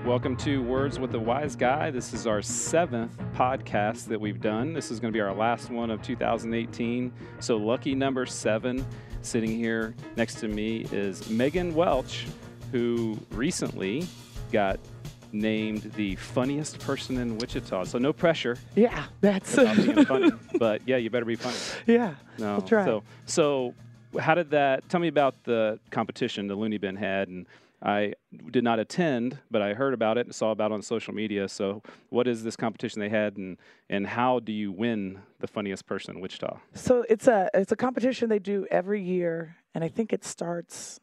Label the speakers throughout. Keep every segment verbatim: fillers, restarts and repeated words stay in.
Speaker 1: Welcome to Words with a Wise Guy. This is our seventh podcast that we've done. This is going to be our last one of two thousand eighteen. So lucky number seven. Sitting here next to me is Megan Welch, who recently got named the funniest person in Wichita. So no pressure.
Speaker 2: Yeah, that's
Speaker 1: about being funny, but yeah, you better be funny.
Speaker 2: Yeah,
Speaker 1: no,
Speaker 2: we'll try.
Speaker 1: So, so how did that? Tell me about the competition the Looney Bin had, and I did not attend, but I heard about it and saw about it on social media. So what is this competition they had, and, and how do you win the funniest person in Wichita?
Speaker 2: So it's a it's a competition they do every year, and I think it starts,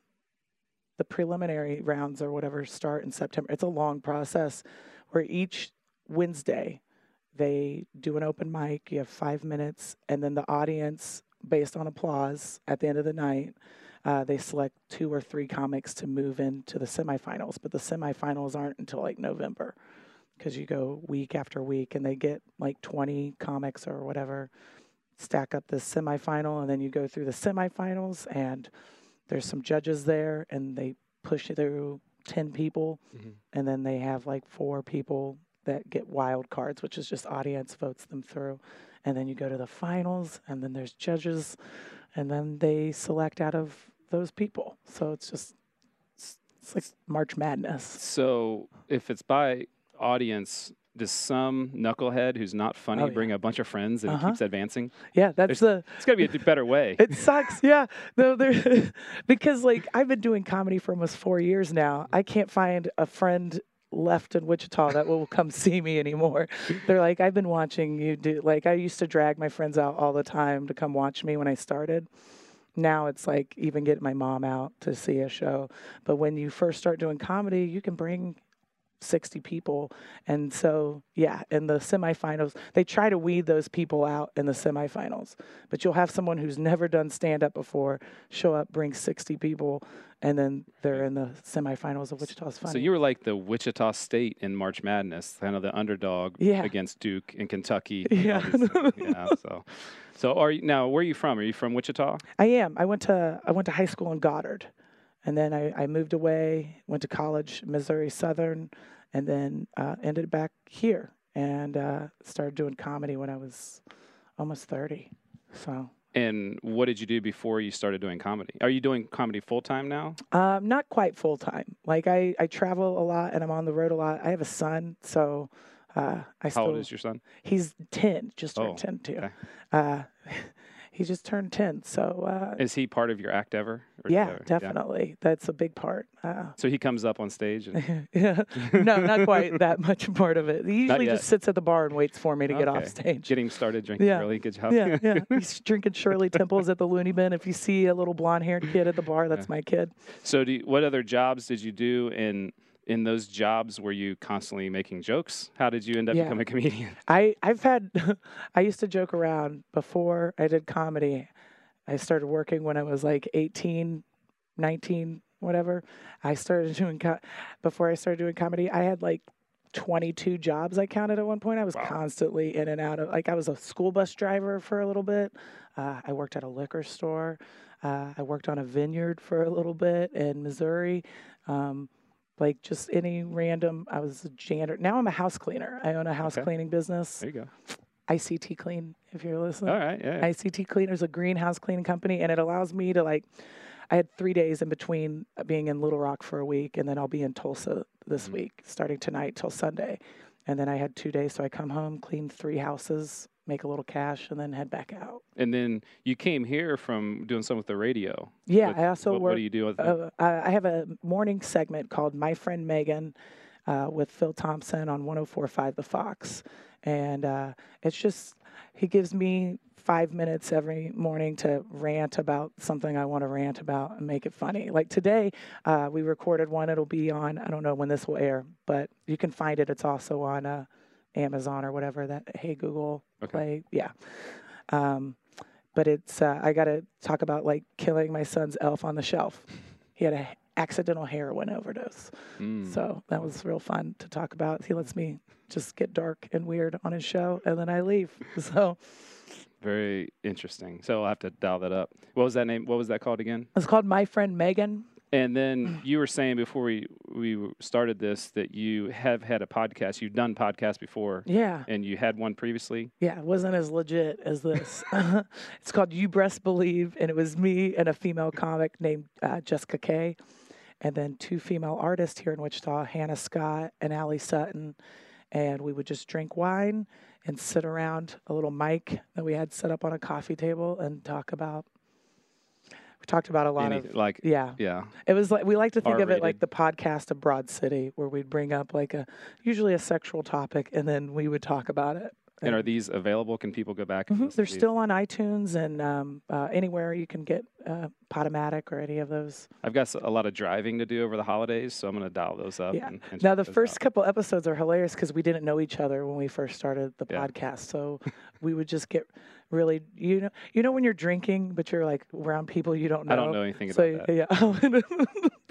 Speaker 2: the preliminary rounds or whatever start in September. It's a long process where each Wednesday they do an open mic. You have five minutes, and then the audience, based on applause at the end of the night, Uh, they select two or three comics to move into the semifinals, but the semifinals aren't until like November because you go week after week, and they get like twenty comics or whatever, stack up the semifinal, and then you go through the semifinals, and there's some judges there, and they push it through ten people, mm-hmm. and then they have like four people that get wild cards, which is just audience votes them through, and then you go to the finals, and then there's judges, and then they select out of those people. So it's just, it's, it's like March Madness.
Speaker 1: So if it's by audience, does some knucklehead who's not funny
Speaker 2: oh, yeah.
Speaker 1: bring a bunch of friends and
Speaker 2: uh-huh.
Speaker 1: it keeps advancing?
Speaker 2: Yeah, that's
Speaker 1: There's,
Speaker 2: the...
Speaker 1: It's got to be a better way.
Speaker 2: It sucks, yeah. No, there, because like I've been doing comedy for almost four years now. I can't find a friend left in Wichita that will come see me anymore. They're like, I've been watching you do, like I used to drag my friends out all the time to come watch me when I started. Now it's like even getting my mom out to see a show. But when you first start doing comedy, you can bring sixty people. And so, yeah, in the semifinals, they try to weed those people out in the semifinals. But you'll have someone who's never done stand-up before show up, bring sixty people, and then they're in the semifinals of Wichita's Funny.
Speaker 1: So you were like the Wichita State in March Madness, kind of the underdog
Speaker 2: yeah.
Speaker 1: against Duke in Kentucky.
Speaker 2: Yeah.
Speaker 1: yeah. So, so are you now? Where are you from? Are you from Wichita?
Speaker 2: I am. I went to I went to high school in Goddard, and then I, I moved away. Went to college, Missouri Southern, and then uh, ended back here and uh, started doing comedy when I was almost thirty. So.
Speaker 1: And what did you do before you started doing comedy? Are you doing comedy full-time now?
Speaker 2: Um, not quite full-time. Like, I, I travel a lot, and I'm on the road a lot. I have a son, so uh, I
Speaker 1: How
Speaker 2: still...
Speaker 1: How old is your son?
Speaker 2: He's ten, just turned
Speaker 1: oh,
Speaker 2: ten, too.
Speaker 1: Okay.
Speaker 2: Uh, he just turned ten, so... Uh,
Speaker 1: is he part of your act ever? Or
Speaker 2: yeah, definitely. Yeah. That's a big part. Uh,
Speaker 1: so he comes up on stage? And
Speaker 2: yeah. No, not quite that much part of it. He usually just sits at the bar and waits for me to
Speaker 1: okay.
Speaker 2: get off stage.
Speaker 1: Getting started drinking
Speaker 2: yeah.
Speaker 1: early. Good job.
Speaker 2: Yeah, yeah. He's drinking Shirley Temples at the Looney Bin. If you see a little blonde-haired kid at the bar, that's yeah. my kid.
Speaker 1: So do you, what other jobs did you do in in those jobs? Were you constantly making jokes? How did you end up
Speaker 2: yeah.
Speaker 1: becoming a comedian?
Speaker 2: I, I've had, I used to joke around before I did comedy. I started working when I was like eighteen, nineteen, whatever. I started doing, co- before I started doing comedy, I had like twenty-two jobs I counted at one point. I was wow. constantly in and out of, like I was a school bus driver for a little bit. Uh, I worked at a liquor store. Uh, I worked on a vineyard for a little bit in Missouri. Um, like just any random, I was a janitor. Now I'm a house cleaner. I own a house okay. cleaning business.
Speaker 1: There you go.
Speaker 2: I C T Clean, if you're listening.
Speaker 1: All right, yeah. yeah.
Speaker 2: I C T Clean is a greenhouse cleaning company, and it allows me to, like, I had three days in between being in Little Rock for a week, and then I'll be in Tulsa this mm-hmm. week, starting tonight till Sunday. And then I had two days, so I come home, clean three houses, make a little cash, and then head back out.
Speaker 1: And then you came here from doing something with the radio.
Speaker 2: Yeah,
Speaker 1: what,
Speaker 2: I also
Speaker 1: what,
Speaker 2: work.
Speaker 1: What do you do with
Speaker 2: uh, I have a morning segment called My Friend Megan uh, with Phil Thompson on one oh four point five The Fox. And uh, it's just, he gives me five minutes every morning to rant about something I want to rant about and make it funny. Like today, uh, we recorded one. It'll be on, I don't know when this will air, but you can find it. It's also on uh, Amazon or whatever, that Hey Google
Speaker 1: okay.
Speaker 2: play. Yeah. Um, but it's, uh, I got to talk about like killing my son's elf on the shelf. He had a accidental heroin overdose. Mm. So that was real fun to talk about. He lets me just get dark and weird on his show, and then I leave. So
Speaker 1: very interesting. So I'll have to dial that up. What was that name? What was that called again?
Speaker 2: It's called My Friend Megan.
Speaker 1: And then you were saying before we we started this that you have had a podcast. You've done podcasts before.
Speaker 2: Yeah.
Speaker 1: And you had one previously.
Speaker 2: Yeah, it wasn't as legit as this. It's called You Breast Believe, and it was me and a female comic named uh, Jessica Kay, and then two female artists here in Wichita, Hannah Scott and Allie Sutton. And we would just drink wine and sit around a little mic that we had set up on a coffee table and talk about. We talked about a lot
Speaker 1: Any,
Speaker 2: of
Speaker 1: like
Speaker 2: yeah.
Speaker 1: Yeah.
Speaker 2: It was like we like to think of it
Speaker 1: R-rated.
Speaker 2: like the podcast of Broad City, where we'd bring up like a usually a sexual topic, and then we would talk about it.
Speaker 1: And are these available? Can people go back and
Speaker 2: Mm-hmm.
Speaker 1: listen
Speaker 2: They're
Speaker 1: to these?
Speaker 2: still on iTunes and um, uh, anywhere you can get uh, Podomatic or any of those.
Speaker 1: I've got s- a lot of driving to do over the holidays, so I'm going to dial those up.
Speaker 2: Yeah.
Speaker 1: And, and
Speaker 2: Now
Speaker 1: check
Speaker 2: the
Speaker 1: those
Speaker 2: first
Speaker 1: out.
Speaker 2: couple episodes are hilarious because we didn't know each other when we first started the
Speaker 1: Yeah.
Speaker 2: podcast. So we would just get really you know you know when you're drinking, but you're like around people you don't know.
Speaker 1: I don't know anything
Speaker 2: so,
Speaker 1: about that.
Speaker 2: Yeah.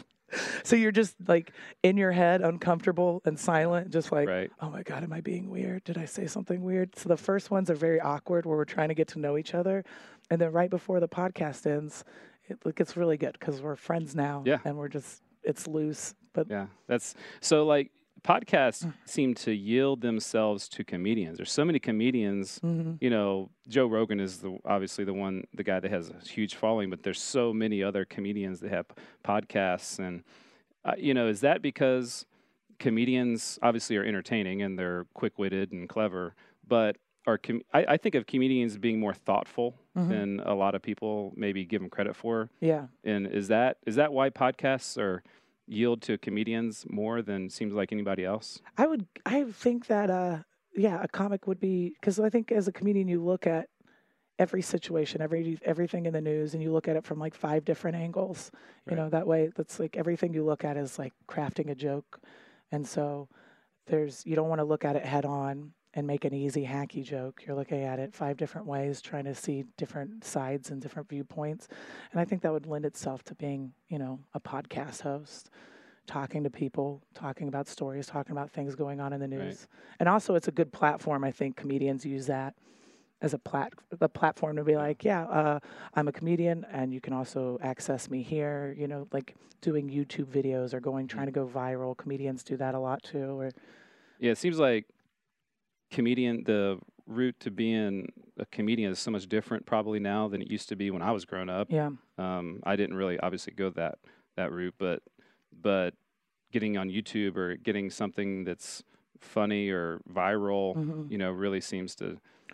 Speaker 2: So you're just like in your head, uncomfortable and silent, just like,
Speaker 1: Right.
Speaker 2: oh my God, am I being weird? Did I say something weird? So the first ones are very awkward where we're trying to get to know each other. And then right before the podcast ends, it gets really good because we're friends now.
Speaker 1: Yeah.
Speaker 2: And we're just, it's loose. But
Speaker 1: Yeah, that's so like podcasts
Speaker 2: Mm.
Speaker 1: seem to yield themselves to comedians. There's so many comedians.
Speaker 2: mhm.
Speaker 1: You know, Joe Rogan is the obviously the one, the guy that has a huge following, but there's so many other comedians that have podcasts, and uh, you know, is that because comedians obviously are entertaining and they're quick-witted and clever, but are com- I, I think of comedians being more thoughtful
Speaker 2: Mhm.
Speaker 1: than a lot of people maybe give them credit for.
Speaker 2: Yeah.
Speaker 1: And is that is that why podcasts are yield to comedians more than seems like anybody else?
Speaker 2: I would, I think that, uh, yeah, a comic would be, because I think as a comedian, you look at every situation, every everything in the news, and you look at it from like five different angles. You
Speaker 1: Right.
Speaker 2: know, that way, that's like everything you look at is like crafting a joke. And so there's, you don't want to look at it head on and make an easy, hacky joke. You're looking at it five different ways, trying to see different sides and different viewpoints. And I think that would lend itself to being, you know, a podcast host, talking to people, talking about stories, talking about things going on in the news.
Speaker 1: Right.
Speaker 2: And also, it's a good platform. I think comedians use that as a plat the platform to be like, yeah, uh, I'm a comedian, and you can also access me here. You know, like doing YouTube videos or going trying to go viral. Comedians do that a lot too. Or
Speaker 1: Yeah, it seems like comedian the route to being a comedian is so much different probably now than it used to be when I was growing up.
Speaker 2: yeah,
Speaker 1: Um, I didn't really obviously go that that route, but but getting on YouTube or getting something that's funny or viral,
Speaker 2: Mhm.
Speaker 1: you know, really seems to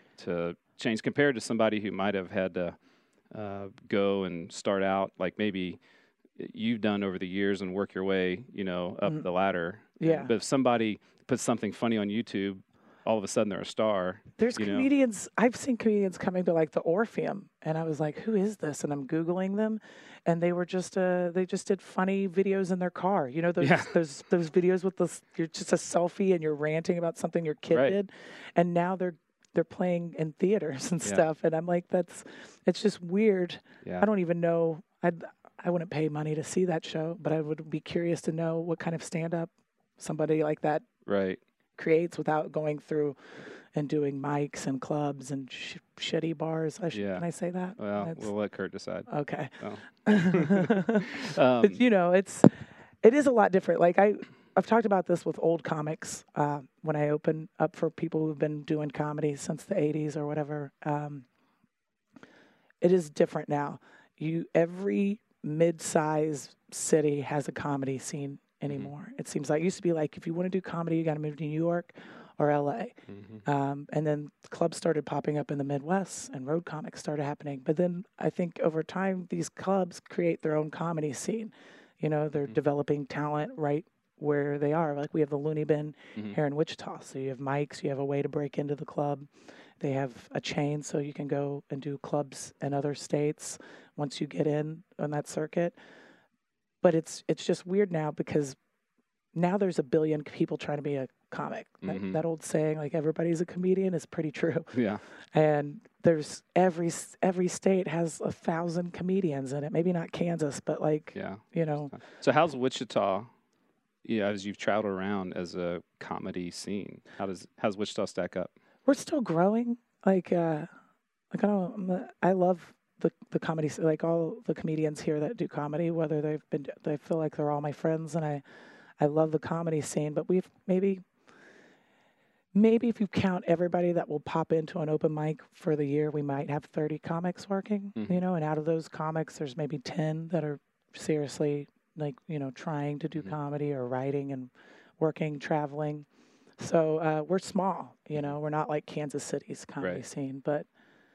Speaker 1: to change compared to somebody who might have had to uh, go and start out like maybe you've done over the years and work your way, you know, up
Speaker 2: Mhm.
Speaker 1: the ladder.
Speaker 2: Yeah.
Speaker 1: But if somebody puts something funny on YouTube, all of a sudden they're a star.
Speaker 2: There's
Speaker 1: you know?
Speaker 2: comedians. I've seen comedians coming to like the Orpheum, and I was like, "Who is this?" And I'm googling them, and they were just uh, they just did funny videos in their car. You know those
Speaker 1: Yeah.
Speaker 2: those those videos with the you're just a selfie and you're ranting about something your kid
Speaker 1: Right.
Speaker 2: did, and now they're they're playing in theaters and
Speaker 1: Yeah.
Speaker 2: stuff. And I'm like, that's it's just weird.
Speaker 1: Yeah.
Speaker 2: I don't even know. I I wouldn't pay money to see that show, but I would be curious to know what kind of stand up somebody like that
Speaker 1: Right.
Speaker 2: creates without going through and doing mics and clubs and sh- shitty bars. I sh-
Speaker 1: Yeah.
Speaker 2: Can I say that?
Speaker 1: Well,
Speaker 2: That's-
Speaker 1: we'll let Kurt decide.
Speaker 2: okay.
Speaker 1: Oh.
Speaker 2: But,
Speaker 1: Um,
Speaker 2: you know, it's it is a lot different. Like I, I've talked about this with old comics uh, when I open up for people who've been doing comedy since the eighties or whatever. Um, it is different now. You every mid-sized city has a comedy scene anymore. It seems like it used to be like if you want to do comedy, you got to move to New York or L A.
Speaker 1: mhm.
Speaker 2: Um, and then clubs started popping up in the Midwest and road comics started happening. But then I think over time, these clubs create their own comedy scene. You know, they're
Speaker 1: Mhm.
Speaker 2: developing talent right where they are. Like we have the Looney Bin
Speaker 1: Mhm.
Speaker 2: here in Wichita. So you have mics, you have a way to break into the club. They have a chain so you can go and do clubs in other states once you get in on that circuit. But it's it's just weird now because now there's a billion people trying to be a comic. That,
Speaker 1: Mhm.
Speaker 2: that old saying, like everybody's a comedian, is pretty true.
Speaker 1: Yeah.
Speaker 2: And there's every s- every state has a thousand comedians in it. Maybe not Kansas, but like
Speaker 1: Yeah.
Speaker 2: you know,
Speaker 1: So how's Wichita? Yeah, as you've traveled around as a comedy scene, how does how's Wichita stack up?
Speaker 2: we're still growing. Like uh, like I don't, I'm not- I love the the comedy. s- Like all the comedians here that do comedy, whether they've been, they feel like they're all my friends, and I I love the comedy scene, but we've maybe, maybe if you count everybody that will pop into an open mic for the year, we might have thirty comics working,
Speaker 1: Mhm.
Speaker 2: you know, and out of those comics, there's maybe ten that are seriously like, you know, trying to do
Speaker 1: Mhm.
Speaker 2: comedy or writing and working, traveling. So uh, we're small, you know, we're not like Kansas City's comedy
Speaker 1: Right.
Speaker 2: scene, but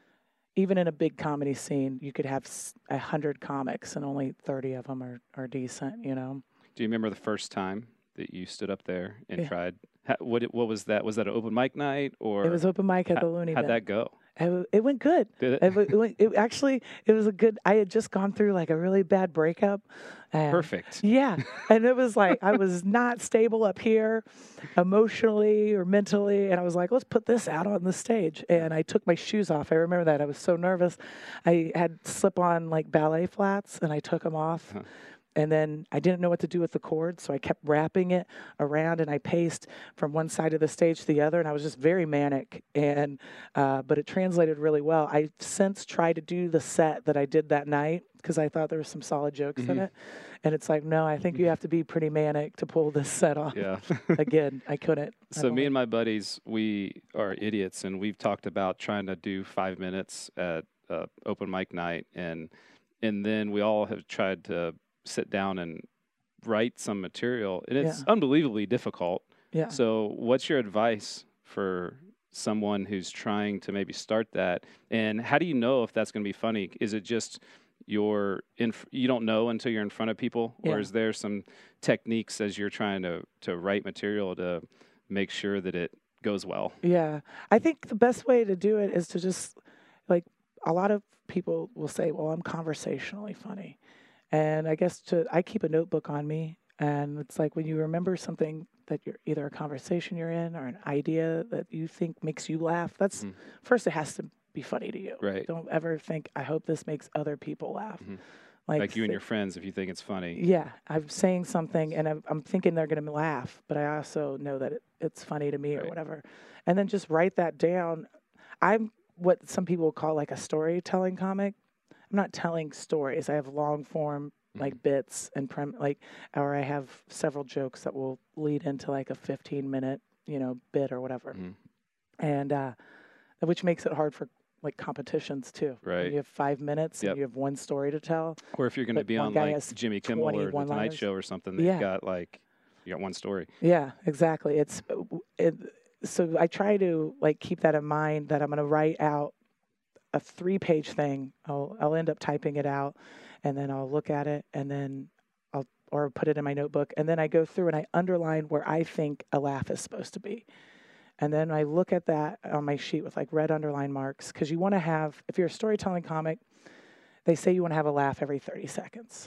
Speaker 2: even in a big comedy scene, you could have s- a hundred comics and only thirty of them are, are decent, you know?
Speaker 1: Do you remember the first time that you stood up there and
Speaker 2: Yeah.
Speaker 1: tried? Ha- What it- what was that? Was that an open mic night or
Speaker 2: It was open mic at
Speaker 1: how,
Speaker 2: the Looney
Speaker 1: how'd
Speaker 2: Bin.
Speaker 1: that go?
Speaker 2: It, wa- it went good.
Speaker 1: Did
Speaker 2: It,
Speaker 1: it?
Speaker 2: wa- it, went, it actually, it was a good, I had just gone through like a really bad breakup. And
Speaker 1: Perfect.
Speaker 2: yeah. And it was like, I was not stable up here emotionally or mentally. And I was like, let's put this out on the stage. And I took my shoes off. I remember that. I was so nervous. I had slip on like ballet flats and I took them off.
Speaker 1: Huh.
Speaker 2: And then I didn't know what to do with the cord, so I kept wrapping it around, and I paced from one side of the stage to the other, and I was just very manic. And uh, but it translated really well. I since tried to do the set that I did that night because I thought there were some solid jokes in
Speaker 1: Mhm.
Speaker 2: it, and it's like, no, I think you have to be pretty manic to pull this set off.
Speaker 1: Yeah.
Speaker 2: Again, I couldn't. I
Speaker 1: So me
Speaker 2: believe.
Speaker 1: and my buddies, we are idiots, and we've talked about trying to do five minutes at uh, open mic night, and and then we all have tried to sit down and write some material, and it's
Speaker 2: Yeah.
Speaker 1: unbelievably difficult.
Speaker 2: Yeah.
Speaker 1: So, what's your advice for someone who's trying to maybe start that? And how do you know if that's going to be funny? Is it just you're in, you don't know until you're in front of people,
Speaker 2: Yeah.
Speaker 1: or is there some techniques as you're trying to to write material to make sure that it goes well?
Speaker 2: Yeah. I think the best way to do it is to just, like, a lot of people will say, well, I'm conversationally funny. And I guess to, I keep a notebook on me. And it's like when you remember something that you're either a conversation you're in or an idea that you think makes you laugh, that's
Speaker 1: Mhm.
Speaker 2: first, it has to be funny to you.
Speaker 1: Right.
Speaker 2: Don't ever think, I hope this makes other people laugh.
Speaker 1: Mhm.
Speaker 2: Like,
Speaker 1: Like you and
Speaker 2: thi-
Speaker 1: your friends, if you think it's funny.
Speaker 2: yeah, I'm saying something and I'm, I'm thinking they're going to laugh, but I also know that it, it's funny to me or
Speaker 1: Right.
Speaker 2: whatever. And then just write that down. I'm what some people call like a storytelling comic. I'm not telling stories. I have long form like
Speaker 1: Mhm.
Speaker 2: bits and prem like, or I have several jokes that will lead into like a fifteen minute, you know, bit or whatever.
Speaker 1: Mhm.
Speaker 2: And uh, which makes it hard for like competitions too. When
Speaker 1: Right.
Speaker 2: you have five minutes
Speaker 1: Yep.
Speaker 2: and you have one story to tell.
Speaker 1: Or if you're going to
Speaker 2: But
Speaker 1: be
Speaker 2: one
Speaker 1: on
Speaker 2: guy
Speaker 1: like
Speaker 2: has
Speaker 1: Jimmy Kimmel
Speaker 2: twenty
Speaker 1: or the Tonight
Speaker 2: one-liners.
Speaker 1: Show or something, they've
Speaker 2: Yeah.
Speaker 1: got like you got one story.
Speaker 2: Yeah, exactly. It's uh, w- it, so I try to like keep that in mind that I'm going to write out a three page thing. I'll I'll end up typing it out and then I'll look at it and then I'll or put it in my notebook and then I go through and I underline where I think a laugh is supposed to be. And then I look at that on my sheet with like red underline marks because you want to have, if you're a storytelling comic, they say you want to have a laugh every thirty seconds.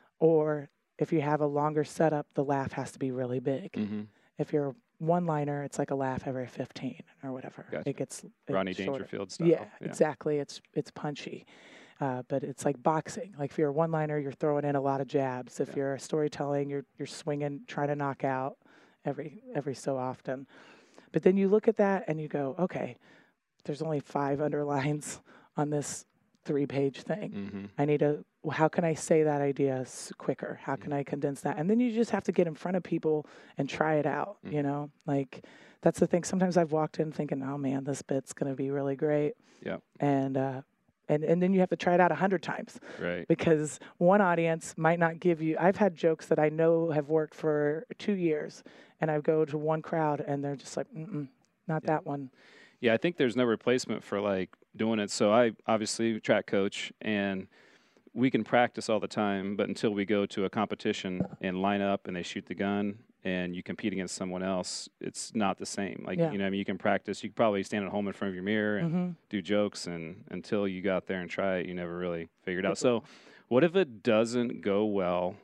Speaker 2: Or if you have a longer setup, the laugh has to be really big.
Speaker 1: Mm-hmm.
Speaker 2: If you're one liner, it's like a laugh every fifteen or whatever.
Speaker 1: Gotcha.
Speaker 2: It gets it
Speaker 1: Rodney
Speaker 2: shorter.
Speaker 1: Dangerfield style.
Speaker 2: Yeah, exactly. It's it's punchy, uh, but it's like boxing. Like if you're a one liner, you're throwing in a lot of jabs. If
Speaker 1: Yeah.
Speaker 2: you're storytelling, you're you're swinging, trying to knock out every every so often. But then you look at that and you go, okay, there's only five underlines on this three page thing.
Speaker 1: Mm-hmm.
Speaker 2: I need to, well, how can I say that idea s- quicker? How can I condense that? And then you just have to get in front of people and try it out,
Speaker 1: Mhm.
Speaker 2: you know? Like, that's the thing. Sometimes I've walked in thinking, oh man, this bit's going to be really great.
Speaker 1: Yeah.
Speaker 2: And, uh, and, and then you have to try it out a hundred times
Speaker 1: Right.
Speaker 2: because one audience might not give you, I've had jokes that I know have worked for two years and I go to one crowd and they're just like, mm-mm, not
Speaker 1: Yeah.
Speaker 2: that one.
Speaker 1: Yeah, I think there's no replacement for like doing it. So I obviously track coach and we can practice all the time, but until we go to a competition and line up and they shoot the gun and you compete against someone else, it's not the same. Like,
Speaker 2: Yeah.
Speaker 1: you know, I mean, you can practice, you could probably stand at home in front of your mirror and
Speaker 2: Mm-hmm.
Speaker 1: do jokes, and until you got there and try it, you never really figured out. So what if it doesn't go well?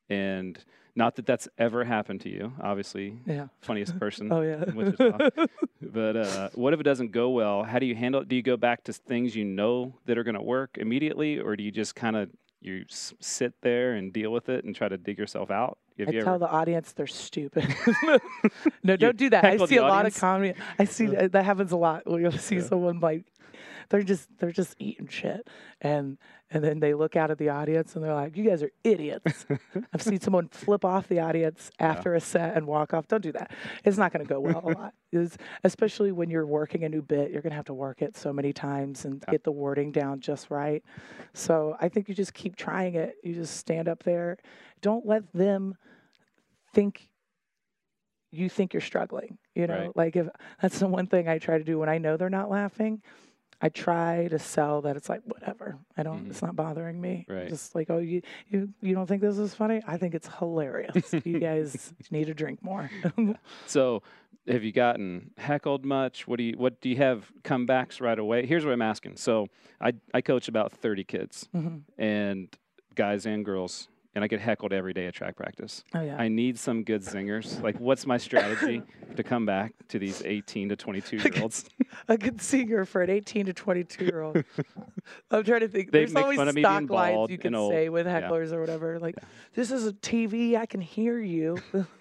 Speaker 1: And not that that's ever happened to you, obviously,
Speaker 2: Yeah.
Speaker 1: funniest person.
Speaker 2: Oh, yeah.
Speaker 1: in Wichita. But uh, what if it doesn't go well? How do you handle it? Do you go back to things you know that are going to work immediately, or do you just kind of you s- sit there and deal with it and try to dig yourself out? Have
Speaker 2: I
Speaker 1: you
Speaker 2: tell
Speaker 1: ever?
Speaker 2: the audience they're stupid. No, don't do that. I
Speaker 1: heckle
Speaker 2: see
Speaker 1: the
Speaker 2: a lot of
Speaker 1: audience?
Speaker 2: comedy. I see that, that happens a lot. Where you'll see
Speaker 1: Yeah.
Speaker 2: someone like they're just they're just eating shit, and and then they look out at the audience and they're like, "You guys are idiots." I've seen someone flip off the audience after yeah. a set and walk off. Don't do that. It's not going to go well a lot. It's, especially when you're working a new bit, you're going to have to work it so many times and yeah. get the wording down just right. So I think you just keep trying it. You just stand up there. Don't let them think you think you're struggling, you know,
Speaker 1: right.
Speaker 2: like if that's the one thing I try to do when I know they're not laughing, I try to sell that it's like, whatever, I don't, mm-hmm. it's not bothering me.
Speaker 1: Right.
Speaker 2: Just like, oh, you, you, you don't think this is funny? I think it's hilarious. You guys need to drink more.
Speaker 1: So have you gotten heckled much? What do you, what do you have comebacks right away? Here's what I'm asking. So I, I coach about thirty kids mm-hmm. and guys and girls. And I get heckled every day at track practice.
Speaker 2: Oh, yeah.
Speaker 1: I need some good singers. Like, what's my strategy to come back to these eighteen to twenty-two-year-olds?
Speaker 2: A good singer for an eighteen to twenty-two-year-old. I'm trying to think.
Speaker 1: They
Speaker 2: There's
Speaker 1: make
Speaker 2: always
Speaker 1: fun of me
Speaker 2: stock
Speaker 1: being bald
Speaker 2: lines you can
Speaker 1: and
Speaker 2: say
Speaker 1: old.
Speaker 2: with hecklers
Speaker 1: Yeah.
Speaker 2: or whatever. Like,
Speaker 1: yeah.
Speaker 2: this is a T V. I can hear you.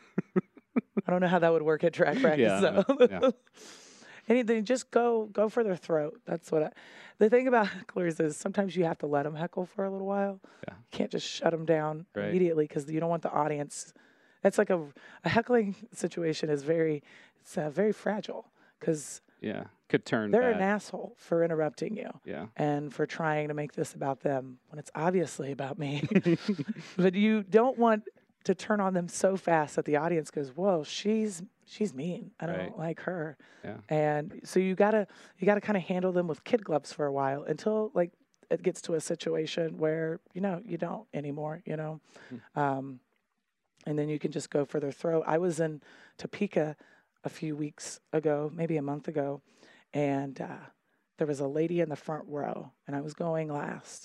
Speaker 2: I don't know how that would work at track practice.
Speaker 1: Yeah,
Speaker 2: so.
Speaker 1: yeah.
Speaker 2: Anything, just go go for their throat. That's what I. The thing about hecklers is sometimes you have to let them heckle for a little while.
Speaker 1: Yeah.
Speaker 2: You can't just shut them down
Speaker 1: right.
Speaker 2: immediately because you don't want the audience. That's like a a heckling situation is very it's uh, very fragile because
Speaker 1: yeah could turn.
Speaker 2: They're
Speaker 1: bad.
Speaker 2: an asshole for interrupting you.
Speaker 1: Yeah.
Speaker 2: And for trying to make this about them when it's obviously about me. But you don't want to turn on them so fast that the audience goes, "Whoa, she's she's mean. I don't
Speaker 1: right.
Speaker 2: like her."
Speaker 1: Yeah. And
Speaker 2: so you gotta you gotta kind of handle them with kid gloves for a while until like it gets to a situation where you know you don't anymore. You know, mm. um, and then you can just go for their throat. I was in Topeka a few weeks ago, maybe a month ago, and uh, there was a lady in the front row, and I was going last,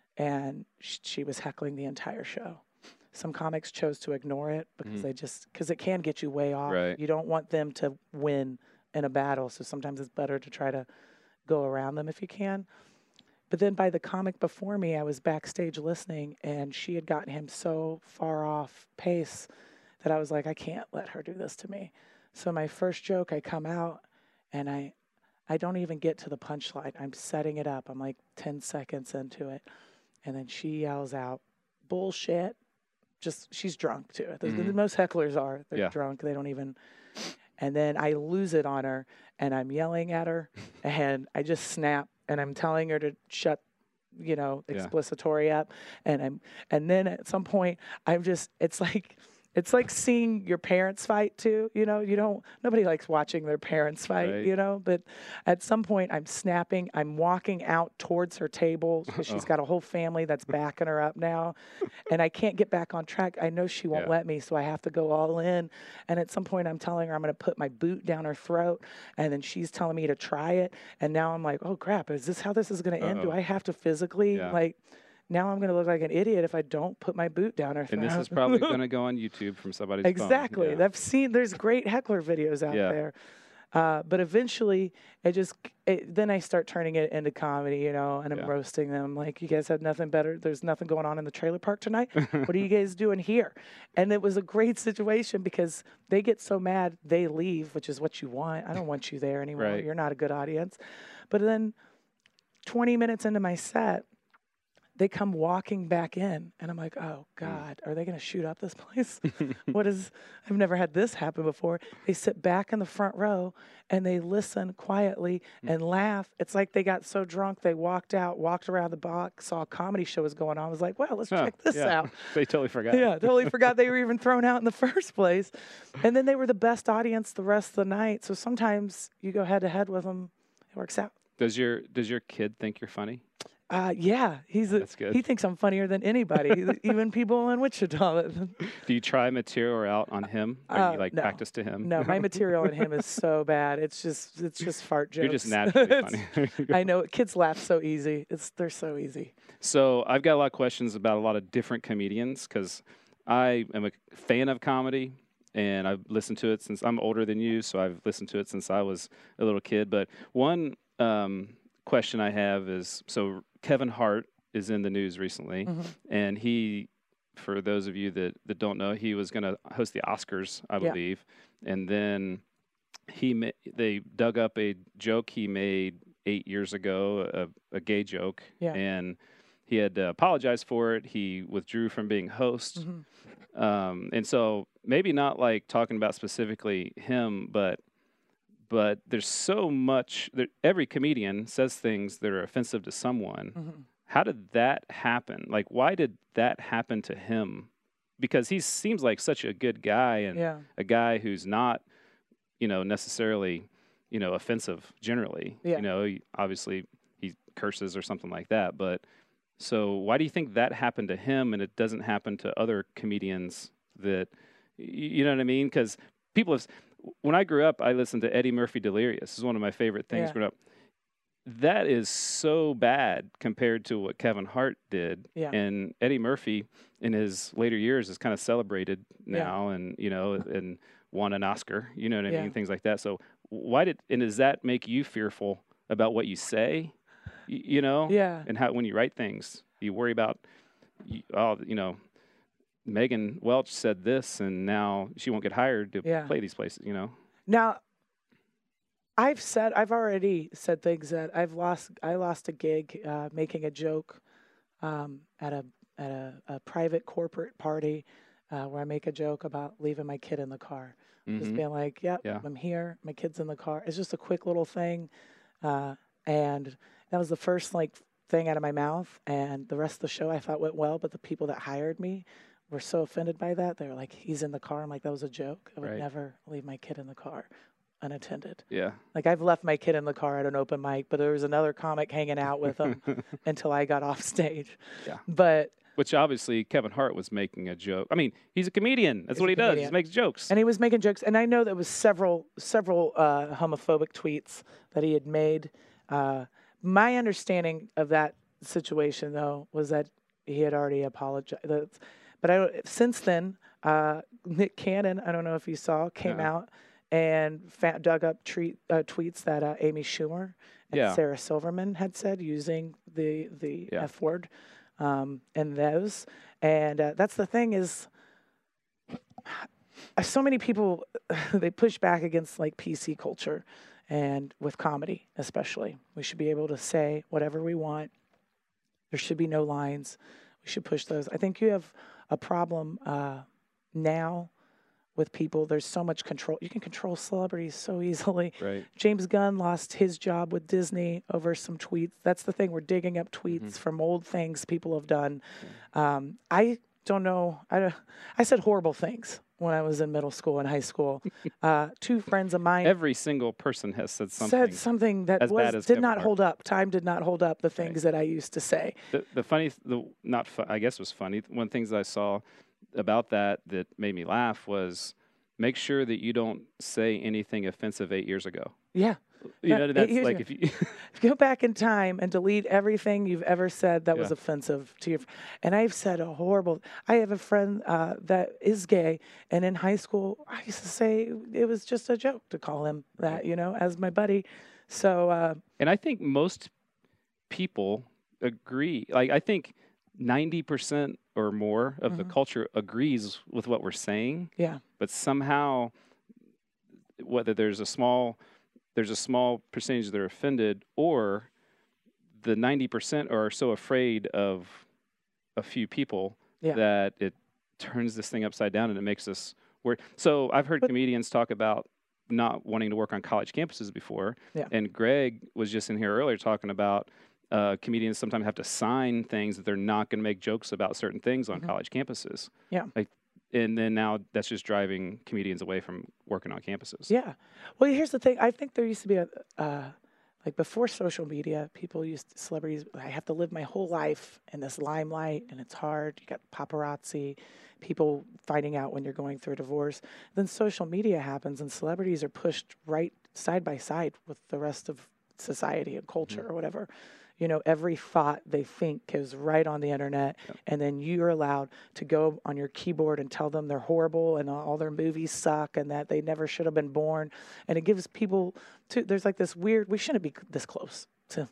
Speaker 2: and sh- she was heckling the entire show. Some comics chose to ignore it because mm. they just because it can get you way off.
Speaker 1: Right.
Speaker 2: You don't want them to win in a battle, so sometimes it's better to try to go around them if you can. But then by the comic before me, I was backstage listening, and she had gotten him so far off pace that I was like, I can't let her do this to me. So my first joke, I come out, and I, I don't even get to the punchline. I'm setting it up. I'm like ten seconds into it, and then she yells out, "Bullshit." Just she's drunk too. Mm-hmm. The, most hecklers are. They're yeah. drunk. They don't even. And then I lose it on her, and I'm yelling at her, and I just snap, and I'm telling her to shut, you know, explicitory yeah. up, and I'm, and then at some point I'm just. It's like. It's like seeing your parents fight too, you know, you don't, nobody likes watching their parents fight, right. you know, but at some point I'm snapping, I'm walking out towards her table because she's oh. got a whole family that's backing her up now, and I can't get back on track. I know she won't yeah. let me, so I have to go all in, and at some point I'm telling her I'm going to put my boot down her throat, and then she's telling me to try it, and now I'm like, oh crap, is this how this is going to end? Do I have to physically, yeah. like, now I'm going to look like an idiot if I don't put my boot down her throat.
Speaker 1: And this is probably going to go on YouTube from somebody's
Speaker 2: exactly.
Speaker 1: phone. Yeah.
Speaker 2: I've seen, there's great heckler videos out yeah. there. Uh, but eventually, it just, it, then I start turning it into comedy, you know, and I'm yeah. roasting them. Like, you guys have nothing better. There's nothing going on in the trailer park tonight. What are you guys doing here? And it was a great situation because they get so mad, they leave, which is what you want. I don't want you there anymore. Right. You're not a good audience. But then twenty minutes into my set, they come walking back in, and I'm like, oh, God, are they going to shoot up this place? What is, I've never had this happen before. They sit back in the front row, and they listen quietly and laugh. It's like they got so drunk, they walked out, walked around the box, saw a comedy show was going on. I was like, well, let's huh, check this
Speaker 1: yeah.
Speaker 2: out.
Speaker 1: They totally forgot.
Speaker 2: Yeah, totally forgot they were even thrown out in the first place. And then they were the best audience the rest of the night. So sometimes you go head-to-head with them. It works out.
Speaker 1: Does your Does your kid think you're funny?
Speaker 2: Uh, yeah, he's a, he thinks I'm funnier than anybody, even people in Wichita.
Speaker 1: Do you try material out on him? Or uh, you like
Speaker 2: no.
Speaker 1: practice to him?
Speaker 2: No, my material on him is so bad. It's just it's just fart jokes.
Speaker 1: You're just naturally funny.
Speaker 2: I know kids laugh so easy. It's they're so easy.
Speaker 1: So I've got a lot of questions about a lot of different comedians because I am a fan of comedy. And I've listened to it since I'm older than you, so I've listened to it since I was a little kid. But one um, question I have is, so Kevin Hart is in the news recently, mm-hmm. and he, for those of you that, that don't know, he was going to host the Oscars, I believe, yeah. and then he ma- they dug up a joke he made eight years ago, a, a gay joke,
Speaker 2: Yeah.
Speaker 1: and he had to apologize for it. He withdrew from being host.
Speaker 2: Mm-hmm.
Speaker 1: Um, and so maybe not like talking about specifically him, but but there's so much. There, every comedian says things that are offensive to someone.
Speaker 2: Mm-hmm.
Speaker 1: How did that happen? Like, why did that happen to him? Because he seems like such a good guy and
Speaker 2: Yeah.
Speaker 1: a guy who's not, you know, necessarily, you know, offensive generally.
Speaker 2: Yeah.
Speaker 1: You know, he, obviously he curses or something like that. But so why do you think that happened to him and it doesn't happen to other comedians that, y- you know what I mean? Because people have, when I grew up, I listened to Eddie Murphy Delirious. This is one of my favorite things
Speaker 2: Yeah.
Speaker 1: growing up. That is so bad compared to what Kevin Hart did.
Speaker 2: Yeah.
Speaker 1: And Eddie Murphy in his later years is kind of celebrated now and, you know, and won an Oscar, you know what I
Speaker 2: Yeah.
Speaker 1: mean? Things like that. So why did, and does that make you fearful about what you say, y- you know?
Speaker 2: Yeah.
Speaker 1: And how, when you write things, you worry about, y- oh, you know, Megan Welch said this and now she won't get hired to
Speaker 2: Yeah.
Speaker 1: play these places, you know?
Speaker 2: Now, I've said I've already said things that I've lost. I lost a gig uh, making a joke um, at a at a, a private corporate party uh, where I make a joke about leaving my kid in the car. Just
Speaker 1: Mhm.
Speaker 2: being like, "Yep,
Speaker 1: Yeah.
Speaker 2: I'm here. My kid's in the car." It's just a quick little thing, uh, and that was the first like thing out of my mouth. And the rest of the show I thought went well, but the people that hired me were so offended by that. They were like, "He's in the car." I'm like, "That was a joke. I would
Speaker 1: Right.
Speaker 2: never leave my kid in the car unattended."
Speaker 1: Yeah.
Speaker 2: Like I've left my kid in the car at an open mic, but there was another comic hanging out with him until I got off stage.
Speaker 1: Yeah.
Speaker 2: But
Speaker 1: Which obviously Kevin Hart was making a joke. I mean, he's a comedian. That's
Speaker 2: He's
Speaker 1: what
Speaker 2: a
Speaker 1: he does. He
Speaker 2: comedian.
Speaker 1: makes jokes.
Speaker 2: and he was making jokes, and I know there was several several uh, homophobic tweets that he had made. Uh, my understanding of that situation, though, was that he had already apologized. That's- But I, don't- since then, uh, Nick Cannon, I don't know if you saw, came
Speaker 1: Yeah.
Speaker 2: out and fa- dug up treat, uh, tweets that uh, Amy Schumer and
Speaker 1: Yeah.
Speaker 2: Sarah Silverman had said using the the
Speaker 1: Yeah.
Speaker 2: F word um, in those. And uh, that's the thing is, uh, so many people they push back against like P C culture, and with comedy especially, we should be able to say whatever we want. There should be no lines. We should push those. I think you have a problem uh, now with people. There's so much control. You can control celebrities so easily.
Speaker 1: Right.
Speaker 2: James Gunn lost his job with Disney over some tweets. That's the thing. We're digging up tweets
Speaker 1: Mm-hmm.
Speaker 2: from old things people have done. Um, I don't know. I, don't- I said horrible things when I was in middle school and high school. Uh, two friends of mine
Speaker 1: Every single person has said something.
Speaker 2: said something that
Speaker 1: as
Speaker 2: was
Speaker 1: bad as
Speaker 2: did
Speaker 1: Kevin
Speaker 2: not
Speaker 1: Hart.
Speaker 2: hold up. Time did not hold up the things that I used to say.
Speaker 1: The, the funny, the not, fu- I guess it was funny. One of the things I saw about that that made me laugh was make sure that you don't say anything offensive eight years ago.
Speaker 2: Yeah.
Speaker 1: You
Speaker 2: Yeah,
Speaker 1: know,
Speaker 2: eight
Speaker 1: that's
Speaker 2: years
Speaker 1: like
Speaker 2: ago.
Speaker 1: if you,
Speaker 2: Go back in time and delete everything you've ever said that was
Speaker 1: Yeah.
Speaker 2: offensive to your. And I've said a horrible. I have a friend uh, that is gay, and in high school, I used to say it was just a joke to call him that, you know, as my buddy. So uh,
Speaker 1: and I think most people agree. Like I think ninety percent or more of the
Speaker 2: Mhm.
Speaker 1: culture agrees with what we're saying.
Speaker 2: yeah,
Speaker 1: But somehow, whether there's a small there's a small percentage that are offended, or the ninety percent are so afraid of a few people
Speaker 2: Yeah.
Speaker 1: that it turns this thing upside down and it makes us work. So I've heard
Speaker 2: But-
Speaker 1: comedians talk about not wanting to work on college campuses before.
Speaker 2: Yeah.
Speaker 1: And Greg was just in here earlier talking about uh, comedians sometimes have to sign things that they're not going to make jokes about certain things on
Speaker 2: Mhm.
Speaker 1: college campuses.
Speaker 2: Yeah.
Speaker 1: Like, and then now that's just driving comedians away from working on campuses.
Speaker 2: yeah. Well, here's the thing. I think there used to be a. Uh, like before social media, people used celebrities. I have to live my whole life in this limelight, and it's hard. You got paparazzi, people finding out when you're going through a divorce. Then social media happens, and celebrities are pushed right side by side with the rest of society and culture or whatever. You know, every thought they think goes right on the internet,
Speaker 1: Yep.
Speaker 2: and then you're allowed to go on your keyboard and tell them they're horrible and all their movies suck and that they never should have been born. And it gives people to there's like this weird. We shouldn't be this close to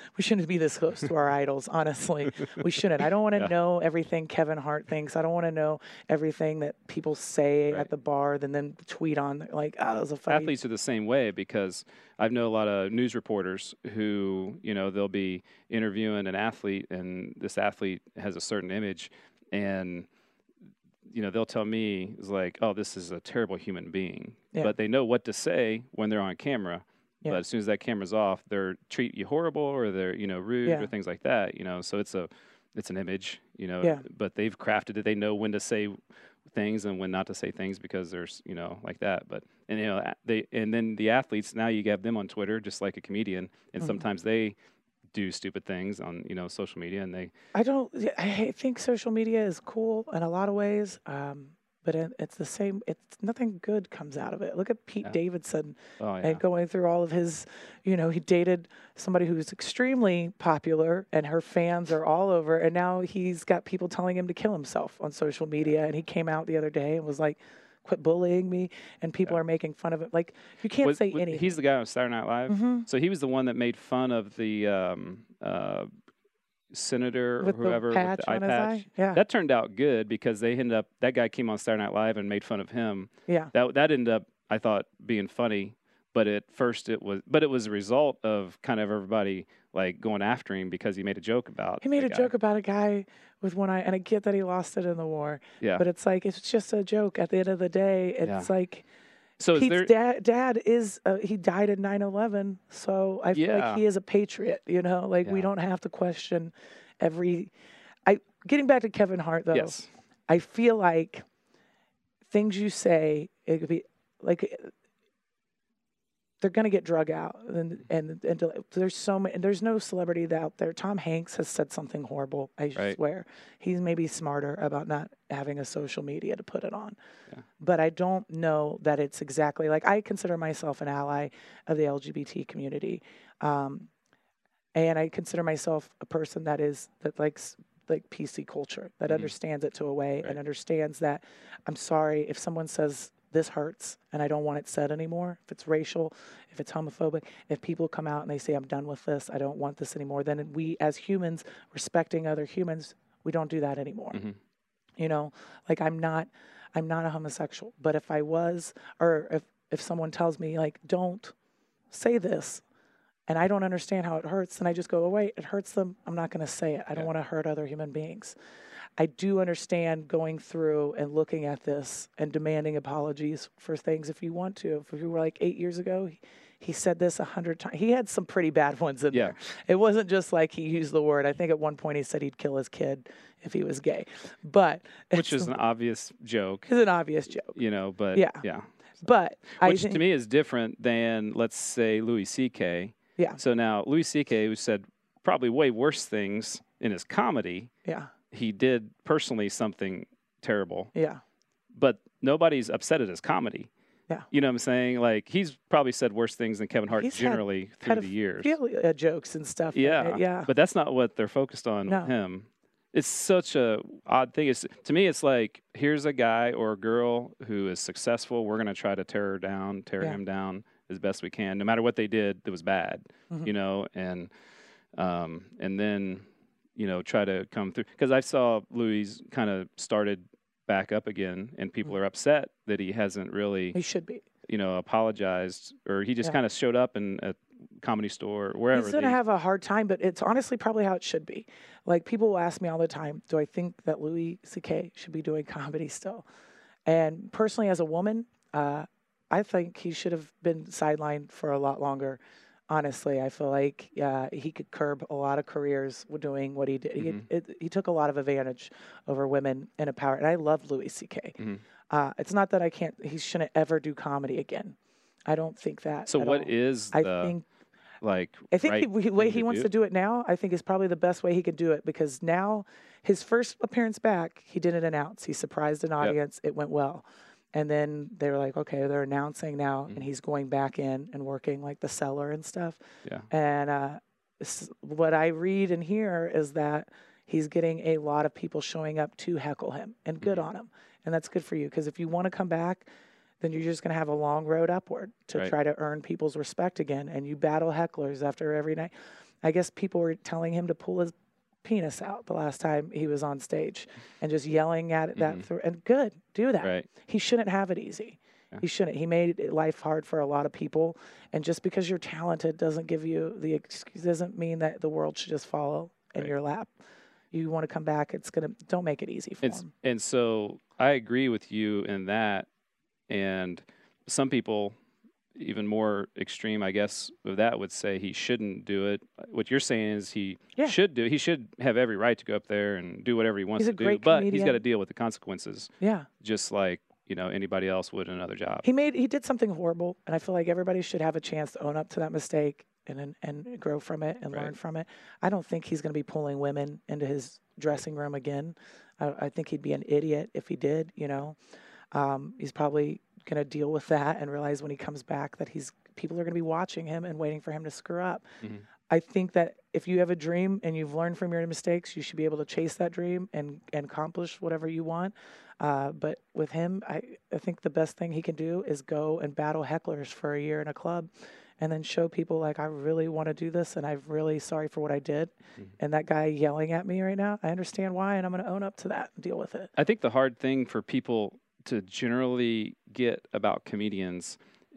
Speaker 2: we shouldn't be this close to our idols, honestly. We shouldn't. I don't want to
Speaker 1: Yeah.
Speaker 2: know everything Kevin Hart thinks. I don't want to know everything that people say
Speaker 1: Right.
Speaker 2: at the bar and then tweet on, like, oh, that was a funny.
Speaker 1: Athletes are the same way because I know a lot of news reporters who, you know, they'll be interviewing an athlete and this athlete has a certain image and, you know, they'll tell me, it's like, oh, this is a terrible human being.
Speaker 2: Yeah.
Speaker 1: But they know what to say when they're on camera.
Speaker 2: Yeah.
Speaker 1: But as soon as that camera's off, they're treat you horrible or they're, you know, rude
Speaker 2: Yeah.
Speaker 1: or things like that, you know. So it's a it's an image, you know,
Speaker 2: Yeah.
Speaker 1: but they've crafted it. They know when to say things and when not to say things because there's, you know, like that. But and you know, a- they and then the athletes, now you have them on Twitter just like a comedian, and
Speaker 2: Mhm.
Speaker 1: sometimes they do stupid things on, you know, social media and they
Speaker 2: I don't. yeah, I think social media is cool in a lot of ways, um, but it, it's the same. It's nothing good comes out of it. Look at Pete
Speaker 1: Yeah.
Speaker 2: Davidson
Speaker 1: oh yeah.
Speaker 2: and going through all of his. You know, he dated somebody who's extremely popular, and her fans are all over. And now he's got people telling him to kill himself on social media. And he came out the other day and was like, "Quit bullying me," and people
Speaker 1: Yeah.
Speaker 2: are making fun of it. Like you can't
Speaker 1: Was-
Speaker 2: say
Speaker 1: was-
Speaker 2: anything.
Speaker 1: He's the guy on Saturday Night Live.
Speaker 2: Mhm.
Speaker 1: So he was the one that made fun of the um, uh, senator or
Speaker 2: with
Speaker 1: whoever
Speaker 2: the patch
Speaker 1: with the eye
Speaker 2: on his
Speaker 1: patch.
Speaker 2: eye. Yeah,
Speaker 1: That turned out good because they ended up that guy came on Saturday Night Live and made fun of him.
Speaker 2: yeah.
Speaker 1: That that ended up, I thought, being funny. But at first it was, but it was a result of kind of everybody like going after him because he made a joke about.
Speaker 2: He made
Speaker 1: the
Speaker 2: a
Speaker 1: guy.
Speaker 2: joke about a guy with one eye, and I get that he lost it in the war.
Speaker 1: Yeah.
Speaker 2: But it's like, it's just a joke. At the end of the day, it's
Speaker 1: Yeah.
Speaker 2: like
Speaker 1: So is
Speaker 2: Pete's
Speaker 1: there?
Speaker 2: dad, dad is, uh, he died in nine eleven. So I feel
Speaker 1: Yeah.
Speaker 2: like he is a patriot, you know? Like, we
Speaker 1: Yeah.
Speaker 2: don't have to question every. I Getting back to Kevin Hart, though,
Speaker 1: Yes.
Speaker 2: I feel like things you say, it could be like, they're going to get drug out. And, and, and to- there's so many, and there's no celebrity out there. Tom Hanks has said something horrible, I
Speaker 1: Right.
Speaker 2: swear. He's maybe smarter about not having a social media to put it on.
Speaker 1: Yeah.
Speaker 2: But I don't know that it's exactly like, I consider myself an ally of the L G B T community. Um, and I consider myself a person that is, that likes like P C culture, that
Speaker 1: Mhm.
Speaker 2: understands it to a way
Speaker 1: Right.
Speaker 2: and understands that I'm sorry if someone says this hurts and I don't want it said anymore. If it's racial, if it's homophobic, if people come out and they say, I'm done with this, I don't want this anymore, then we as humans, respecting other humans, we don't do that anymore.
Speaker 1: Mhm.
Speaker 2: You know, like I'm not, I'm not a homosexual, but if I was, or if, if someone tells me like, don't say this, and I don't understand how it hurts, then I just go, oh, wait, it hurts them. I'm not going to say it. I don't
Speaker 1: Yeah.
Speaker 2: want to hurt other human beings. I do understand going through and looking at this and demanding apologies for things if you want to. If you were like eight years ago, he, he said this a hundred times. He had some pretty bad ones in
Speaker 1: Yeah.
Speaker 2: there. It wasn't just like he used the word. I think at one point he said he'd kill his kid if he was gay. But
Speaker 1: Which
Speaker 2: it's,
Speaker 1: is an obvious joke,
Speaker 2: it's an obvious joke.
Speaker 1: you know. But
Speaker 2: Yeah.
Speaker 1: yeah.
Speaker 2: But I
Speaker 1: Which
Speaker 2: think,
Speaker 1: to me is different than, let's say, Louis C K.
Speaker 2: yeah,
Speaker 1: So now Louis C K, who said probably way worse things in his comedy,
Speaker 2: yeah,
Speaker 1: he did personally something terrible,
Speaker 2: yeah,
Speaker 1: but nobody's upset at his comedy.
Speaker 2: Yeah.
Speaker 1: You know what I'm saying? Like, he's probably said worse things than Kevin Hart
Speaker 2: He's had
Speaker 1: generally through the years.
Speaker 2: pedophilia uh, jokes and stuff. in
Speaker 1: Yeah.
Speaker 2: it, yeah.
Speaker 1: But that's not what they're focused on
Speaker 2: No.
Speaker 1: with him. It's such a odd thing. It's, to me, it's like, here's a guy or a girl who is successful. We're going to try to tear her down, tear
Speaker 2: Yeah.
Speaker 1: him down as best we can, no matter what they did that was bad,
Speaker 2: Mhm.
Speaker 1: you know, and um, and then, you know, try to come through. Because I saw Louis kind of started back up again, and people
Speaker 2: Mhm.
Speaker 1: are upset that he hasn't really,
Speaker 2: He should be.
Speaker 1: you know, apologized, or he just
Speaker 2: Yeah.
Speaker 1: kind of showed up in a comedy store or wherever.
Speaker 2: He's going to
Speaker 1: they-
Speaker 2: have a hard time, but it's honestly probably how it should be. Like, people will ask me all the time, do I think that Louis C K should be doing comedy still? And personally, as a woman, uh, I think he should have been sidelined for a lot longer. Honestly, I feel like uh, he could curb a lot of careers with doing what he did. He,
Speaker 1: Mhm.
Speaker 2: it, he took a lot of advantage over women in a power. And I love Louis C K.
Speaker 1: Mhm.
Speaker 2: Uh, it's not that I can't, he shouldn't ever do comedy again. I don't think that.
Speaker 1: So
Speaker 2: at
Speaker 1: what
Speaker 2: all.
Speaker 1: is
Speaker 2: I
Speaker 1: the
Speaker 2: think
Speaker 1: like?
Speaker 2: I think
Speaker 1: right
Speaker 2: he, the way
Speaker 1: thing
Speaker 2: he
Speaker 1: to
Speaker 2: wants
Speaker 1: do?
Speaker 2: to do it now, I think is probably the best way he can do it, because now his first appearance back, he didn't announce. He surprised an audience. It went well. And then they were like, okay, they're announcing now,
Speaker 1: Mhm.
Speaker 2: and he's going back in and working like the cellar and stuff.
Speaker 1: Yeah.
Speaker 2: And uh, s- what I read and hear is that he's getting a lot of people showing up to heckle him, and good
Speaker 1: Mhm.
Speaker 2: on him. And that's good for you, because if you want to come back, then you're just going to have a long road upward to
Speaker 1: Right.
Speaker 2: try to earn people's respect again. And you battle hecklers after every night. I guess people were telling him to pull his penis out the last time he was on stage and just yelling at it that
Speaker 1: Mhm.
Speaker 2: through. And good, do that.
Speaker 1: Right.
Speaker 2: He shouldn't have it easy.
Speaker 1: Yeah.
Speaker 2: He shouldn't. He made it- life hard for a lot of people. And just because you're talented doesn't give you the excuse, doesn't mean that the world should just follow in
Speaker 1: Right.
Speaker 2: your lap. You want to come back, it's going to, don't make it easy for
Speaker 1: It's,
Speaker 2: him.
Speaker 1: and so I agree with you in that. And some people, even more extreme, I guess, of that would say he shouldn't do it. What you're saying is he
Speaker 2: Yeah.
Speaker 1: should do. He should have every right to go up there and do whatever he wants
Speaker 2: He's a
Speaker 1: to do.
Speaker 2: great
Speaker 1: But he's
Speaker 2: comedian.
Speaker 1: got to deal with the consequences,
Speaker 2: Yeah.
Speaker 1: just like you know anybody else would in another job.
Speaker 2: He made, he did something horrible. And I feel like everybody should have a chance to own up to that mistake and, and, and grow from it and
Speaker 1: Right.
Speaker 2: learn from it. I don't think he's going to be pulling women into his dressing room again. I, I think he'd be an idiot if he did, you know. Um, he's probably going to deal with that and realize when he comes back that he's people are going to be watching him and waiting for him to screw up.
Speaker 1: Mhm.
Speaker 2: I think that if you have a dream and you've learned from your mistakes, you should be able to chase that dream and, and accomplish whatever you want. Uh, but with him, I, I think the best thing he can do is go and battle hecklers for a year in a club and then show people like, I really want to do this and I'm really sorry for what I did.
Speaker 1: Mhm.
Speaker 2: And that guy yelling at me right now, I understand why, and I'm going to own up to that and deal with it.
Speaker 1: I think the hard thing for people to generally get about comedians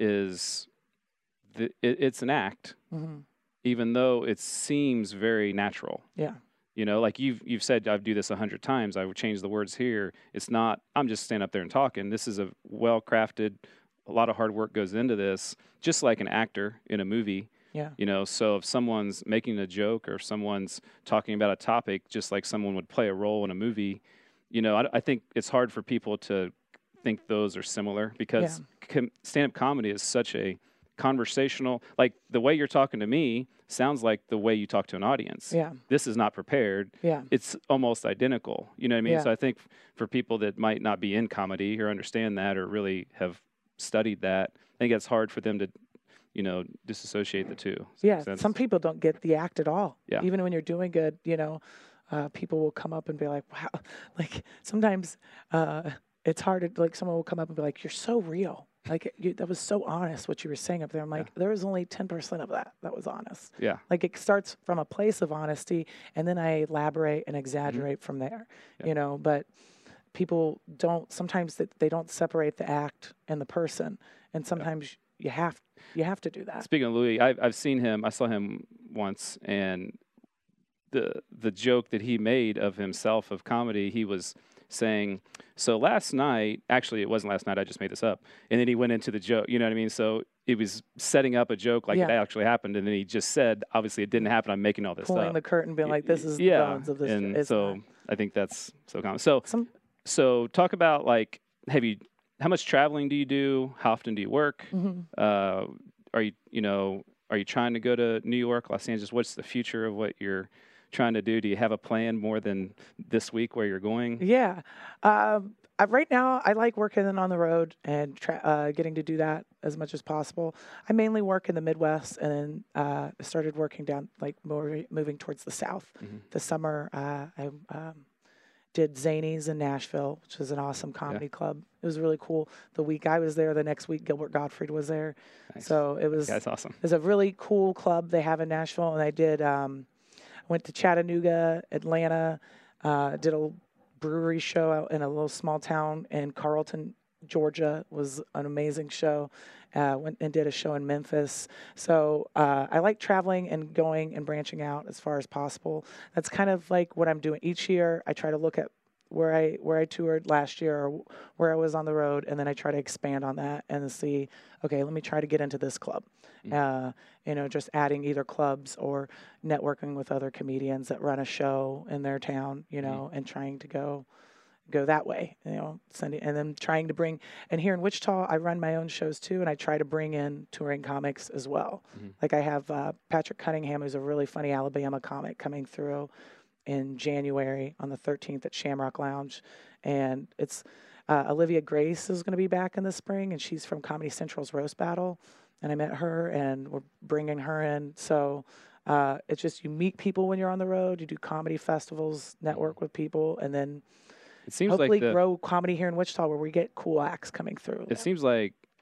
Speaker 1: is the, it, it's an act,
Speaker 2: Mm-hmm.
Speaker 1: even though it seems very natural.
Speaker 2: Yeah.
Speaker 1: You know, like you've you've said, I do this a hundred times. I would change the words here. It's not. I'm just standing up there and talking. This is a well crafted. A lot of hard work goes into this, just like an actor in a movie.
Speaker 2: Yeah.
Speaker 1: You know, so if someone's making a joke or if someone's talking about a topic, just like someone would play a role in a movie, you know, I, I think it's hard for people to think those are similar because com- stand-up comedy is such a conversational, like the way you're talking to me sounds like the way you talk to an audience.
Speaker 2: Yeah.
Speaker 1: This is not prepared.
Speaker 2: Yeah.
Speaker 1: It's almost identical. You know what I mean?
Speaker 2: Yeah.
Speaker 1: So I think for people that might not be in comedy or understand that or really have studied that, I think it's hard for them to, you know, disassociate the two. Does that
Speaker 2: Yeah,
Speaker 1: make sense?
Speaker 2: some people don't get the act at all.
Speaker 1: Yeah.
Speaker 2: Even when you're doing good, you know, uh, people will come up and be like, wow. Like sometimes uh, it's hard to, like someone will come up and be like, you're so real. Like you, that was so honest what you were saying up there. I'm like, there was only ten percent of that that was honest.
Speaker 1: Yeah.
Speaker 2: Like it starts from a place of honesty and then I elaborate and exaggerate from there,
Speaker 1: Yeah.
Speaker 2: you know, but people don't, sometimes that they don't separate the act and the person. And sometimes you have, you have to do that.
Speaker 1: Speaking of Louis, I've, I've seen him. I saw him once, and the the joke that he made of himself of comedy, he was saying, so last night, actually it wasn't last night, I just made this up. And then he went into the joke, you know what I mean? So it was setting up a joke like
Speaker 2: Yeah.
Speaker 1: it actually happened. And then he just said, obviously it didn't happen, I'm making all this
Speaker 2: Pulling
Speaker 1: up.
Speaker 2: the curtain, being like, this is
Speaker 1: yeah.
Speaker 2: the bones of this.
Speaker 1: And
Speaker 2: it's
Speaker 1: so
Speaker 2: not.
Speaker 1: I think that's so common. So,
Speaker 2: Some,
Speaker 1: so talk about like, have you, how much traveling do you do? How often do you work?
Speaker 2: mhm.
Speaker 1: Uh, are you, you know, are you trying to go to New York, Los Angeles? What's the future of what you're trying to do? Do you have a plan more than this week where you're going?
Speaker 2: Yeah. Um, I, right now, I like working on the road and tra- uh, getting to do that as much as possible. I mainly work in the Midwest and then uh, started working down, like more moving towards the South.
Speaker 1: Mhm.
Speaker 2: This summer, uh, I um, did Zanies in Nashville, which is an awesome comedy club. It was really cool. The week I was there, the next week Gilbert Gottfried was there.
Speaker 1: Nice.
Speaker 2: So it was
Speaker 1: That's awesome.
Speaker 2: it was a really cool club they have in Nashville. And I did, um, went to Chattanooga, Atlanta, uh, did a brewery show out in a little small town in Carlton, Georgia. It was an amazing show. Uh, went and did a show in Memphis. So uh, I like traveling and going and branching out as far as possible. That's kind of like what I'm doing each year. I try to look at where I where I toured last year or where I was on the road, and then I try to expand on that and see, okay, let me try to get into this club. Uh, you know, just adding either clubs or networking with other comedians that run a show in their town, you know, and trying to go go that way, you know, sending and then trying to bring and here in Wichita I run my own shows too, and I try to bring in touring comics as well.
Speaker 1: Mhm.
Speaker 2: Like I have uh, Patrick Cunningham, who's a really funny Alabama comic, coming through in January on the thirteenth at Shamrock Lounge, and it's uh, Olivia Grace is going to be back in the spring, and she's from Comedy Central's Roast Battle, and I met her, and we're bringing her in. So uh, it's just you meet people when you're on the road, you do comedy festivals, network with people, and then
Speaker 1: It seems
Speaker 2: hopefully
Speaker 1: like the,
Speaker 2: grow comedy here in Wichita where we get cool acts coming through.
Speaker 1: it seems like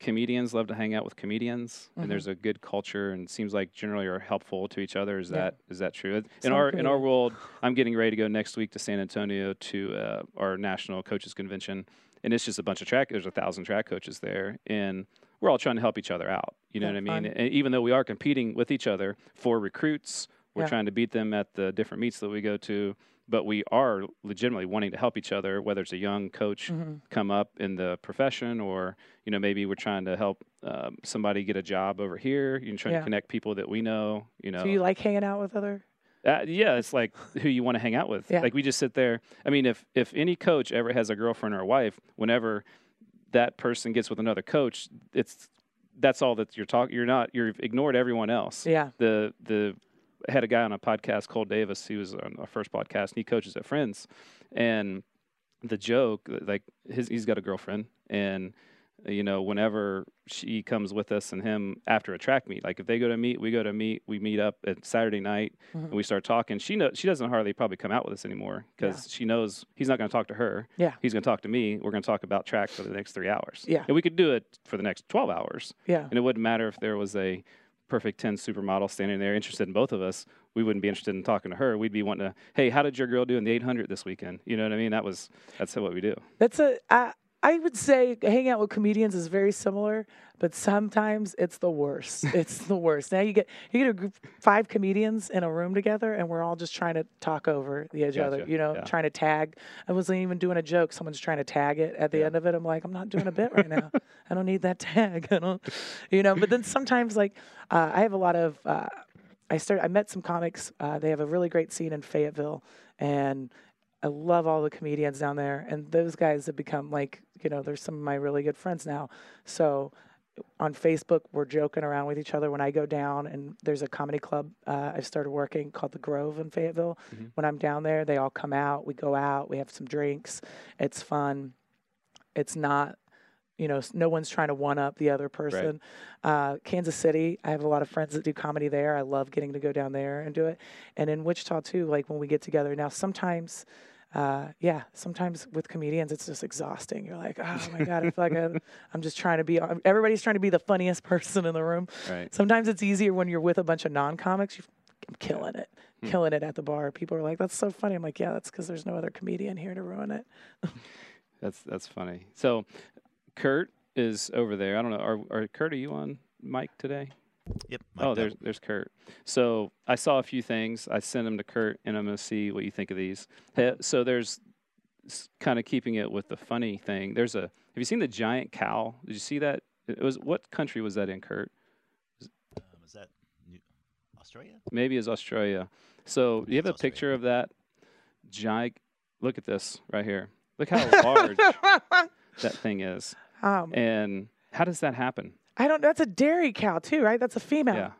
Speaker 1: comedians love to hang out with comedians,
Speaker 2: Mm-hmm.
Speaker 1: and there's a good culture, and seems like generally are helpful to each other. Is
Speaker 2: Yeah.
Speaker 1: that is that true? In
Speaker 2: Some
Speaker 1: our in our
Speaker 2: comedians.
Speaker 1: world, I'm getting ready to go next week to San Antonio to uh, our national coaches convention, and it's just a bunch of track. There's a thousand track coaches there, and we're all trying to help each other out. You know
Speaker 2: Yeah,
Speaker 1: what I mean?
Speaker 2: fun.
Speaker 1: And even though we are competing with each other for recruits, we're
Speaker 2: Yeah.
Speaker 1: trying to beat them at the different meets that we go to. But we are legitimately wanting to help each other, whether it's a young coach
Speaker 2: Mm-hmm.
Speaker 1: come up in the profession, or you know maybe we're trying to help um, somebody get a job over here. You're trying
Speaker 2: Yeah.
Speaker 1: to connect people that we know. You know,
Speaker 2: Do you like hanging out with other?
Speaker 1: uh, yeah, it's like who you want to hang out with.
Speaker 2: Yeah.
Speaker 1: Like we just sit there. I mean, if if any coach ever has a girlfriend or a wife, whenever that person gets with another coach, it's that's all that you're talking. You're not. You've ignored everyone else.
Speaker 2: Yeah.
Speaker 1: The the I had a guy on a podcast, Cole Davis. He was on our first podcast, and he coaches at Friends. And the joke, like his, he's got a girlfriend, and you know, whenever she comes with us and him after a track meet, like if they go to meet, we go to meet, we meet up at Saturday night,
Speaker 2: Mm-hmm.
Speaker 1: and we start talking. She know she doesn't hardly probably come out with us anymore because
Speaker 2: Yeah.
Speaker 1: she knows he's not going to talk to her.
Speaker 2: Yeah.
Speaker 1: He's going to talk to me. We're going to talk about track for the next three hours.
Speaker 2: Yeah.
Speaker 1: And we could do it for the next twelve hours,
Speaker 2: Yeah.
Speaker 1: and it wouldn't matter if there was a perfect ten supermodel standing there interested in both of us. We wouldn't be interested in talking to her. We'd be wanting to, hey, how did your girl do in the eight hundred this weekend? You know what I mean? That was that's what we do.
Speaker 2: That's a. I, I would say hanging out with comedians is very similar, but sometimes it's the worst. It's the worst. Now you get you get a group five comedians in a room together, and we're all just trying to talk over the each other.
Speaker 1: Gotcha.
Speaker 2: You know,
Speaker 1: Yeah.
Speaker 2: trying to tag. I wasn't even doing a joke. Someone's trying to tag it at the
Speaker 1: Yeah.
Speaker 2: end of it. I'm like, I'm not doing a bit right now. I don't need that tag. I don't. You know. But then sometimes, like, uh, I have a lot of. Uh, I start. I met some comics. Uh, they have a really great scene in Fayetteville, and I love all the comedians down there. And those guys have become like, you know, they're some of my really good friends now. So on Facebook, we're joking around with each other when I go down. And there's a comedy club uh, I've started working called The Grove in Fayetteville.
Speaker 1: Mhm.
Speaker 2: When I'm down there, they all come out. We go out. We have some drinks. It's fun. It's not. You know, no one's trying to one up the other person. Uh, Kansas City, I have a lot of friends that do comedy there. I love getting to go down there and do it. And in Wichita too, like when we get together. Now, sometimes, uh, yeah, sometimes with comedians, it's just exhausting. You're like, oh my God, I feel like I'm, I'm just trying to be, everybody's trying to be the funniest person in the room.
Speaker 1: Right.
Speaker 2: Sometimes it's easier when you're with a bunch of non-comics. You, I'm killing it,
Speaker 1: Hmm.
Speaker 2: killing it at the bar. People are like, that's so funny. I'm like, yeah, that's because there's no other comedian here to ruin it.
Speaker 1: That's that's funny. So Kurt is over there. I don't know. Are, are Kurt, are you on mic today?
Speaker 3: Yep.
Speaker 1: Oh,
Speaker 3: mic'd up.
Speaker 1: there's there's Kurt. So I saw a few things. I sent them to Kurt, and I'm going to see what you think of these. Hey, so there's kind of keeping it with the funny thing. There's a. Have you seen the giant cow? Did you see that? It was what country was that in, Kurt?
Speaker 3: Uh, was that New- Australia?
Speaker 1: Maybe it's Australia. So you have
Speaker 3: It's
Speaker 1: a picture
Speaker 3: Australia.
Speaker 1: of that giant. Look at this right here. Look how large that thing is.
Speaker 2: Um,
Speaker 1: And how does that happen?
Speaker 2: I don't. That's a dairy cow too, right? That's a female.
Speaker 1: Yeah.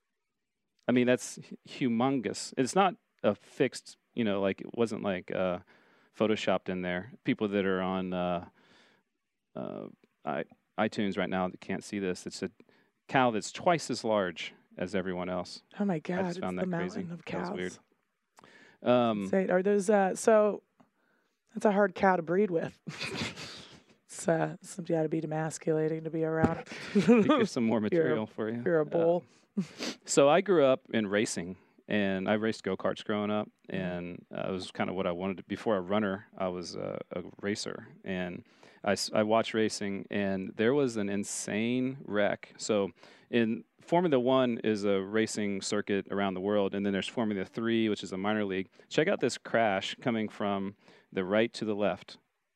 Speaker 1: I mean, that's hu- humongous. It's not a fixed, you know, like it wasn't like uh, photoshopped in there. People that are on uh, uh, I, iTunes right now that can't see this, it's a cow that's twice as large as everyone else.
Speaker 2: Oh my God!
Speaker 1: just
Speaker 2: It's
Speaker 1: found
Speaker 2: the
Speaker 1: that crazy.
Speaker 2: mountain of
Speaker 1: That was
Speaker 2: cows.
Speaker 1: weird. Um,
Speaker 2: Say, are those uh, so? That's a hard cow to breed with. it's uh, something got to be demasculating to be around.
Speaker 1: Here's some more
Speaker 2: You're a-
Speaker 1: material for you.
Speaker 2: You're a
Speaker 1: Uh,
Speaker 2: bull.
Speaker 1: So I grew up in racing, and I raced go-karts growing up,
Speaker 2: Mm-hmm.
Speaker 1: and uh, it was kind of what I wanted to. Before a runner, I was a, a racer, and I, s- I watched racing, and there was an insane wreck. So in Formula One is a racing circuit around the world, and then there's Formula Three, which is a minor league. Check out this crash coming from the right to the left.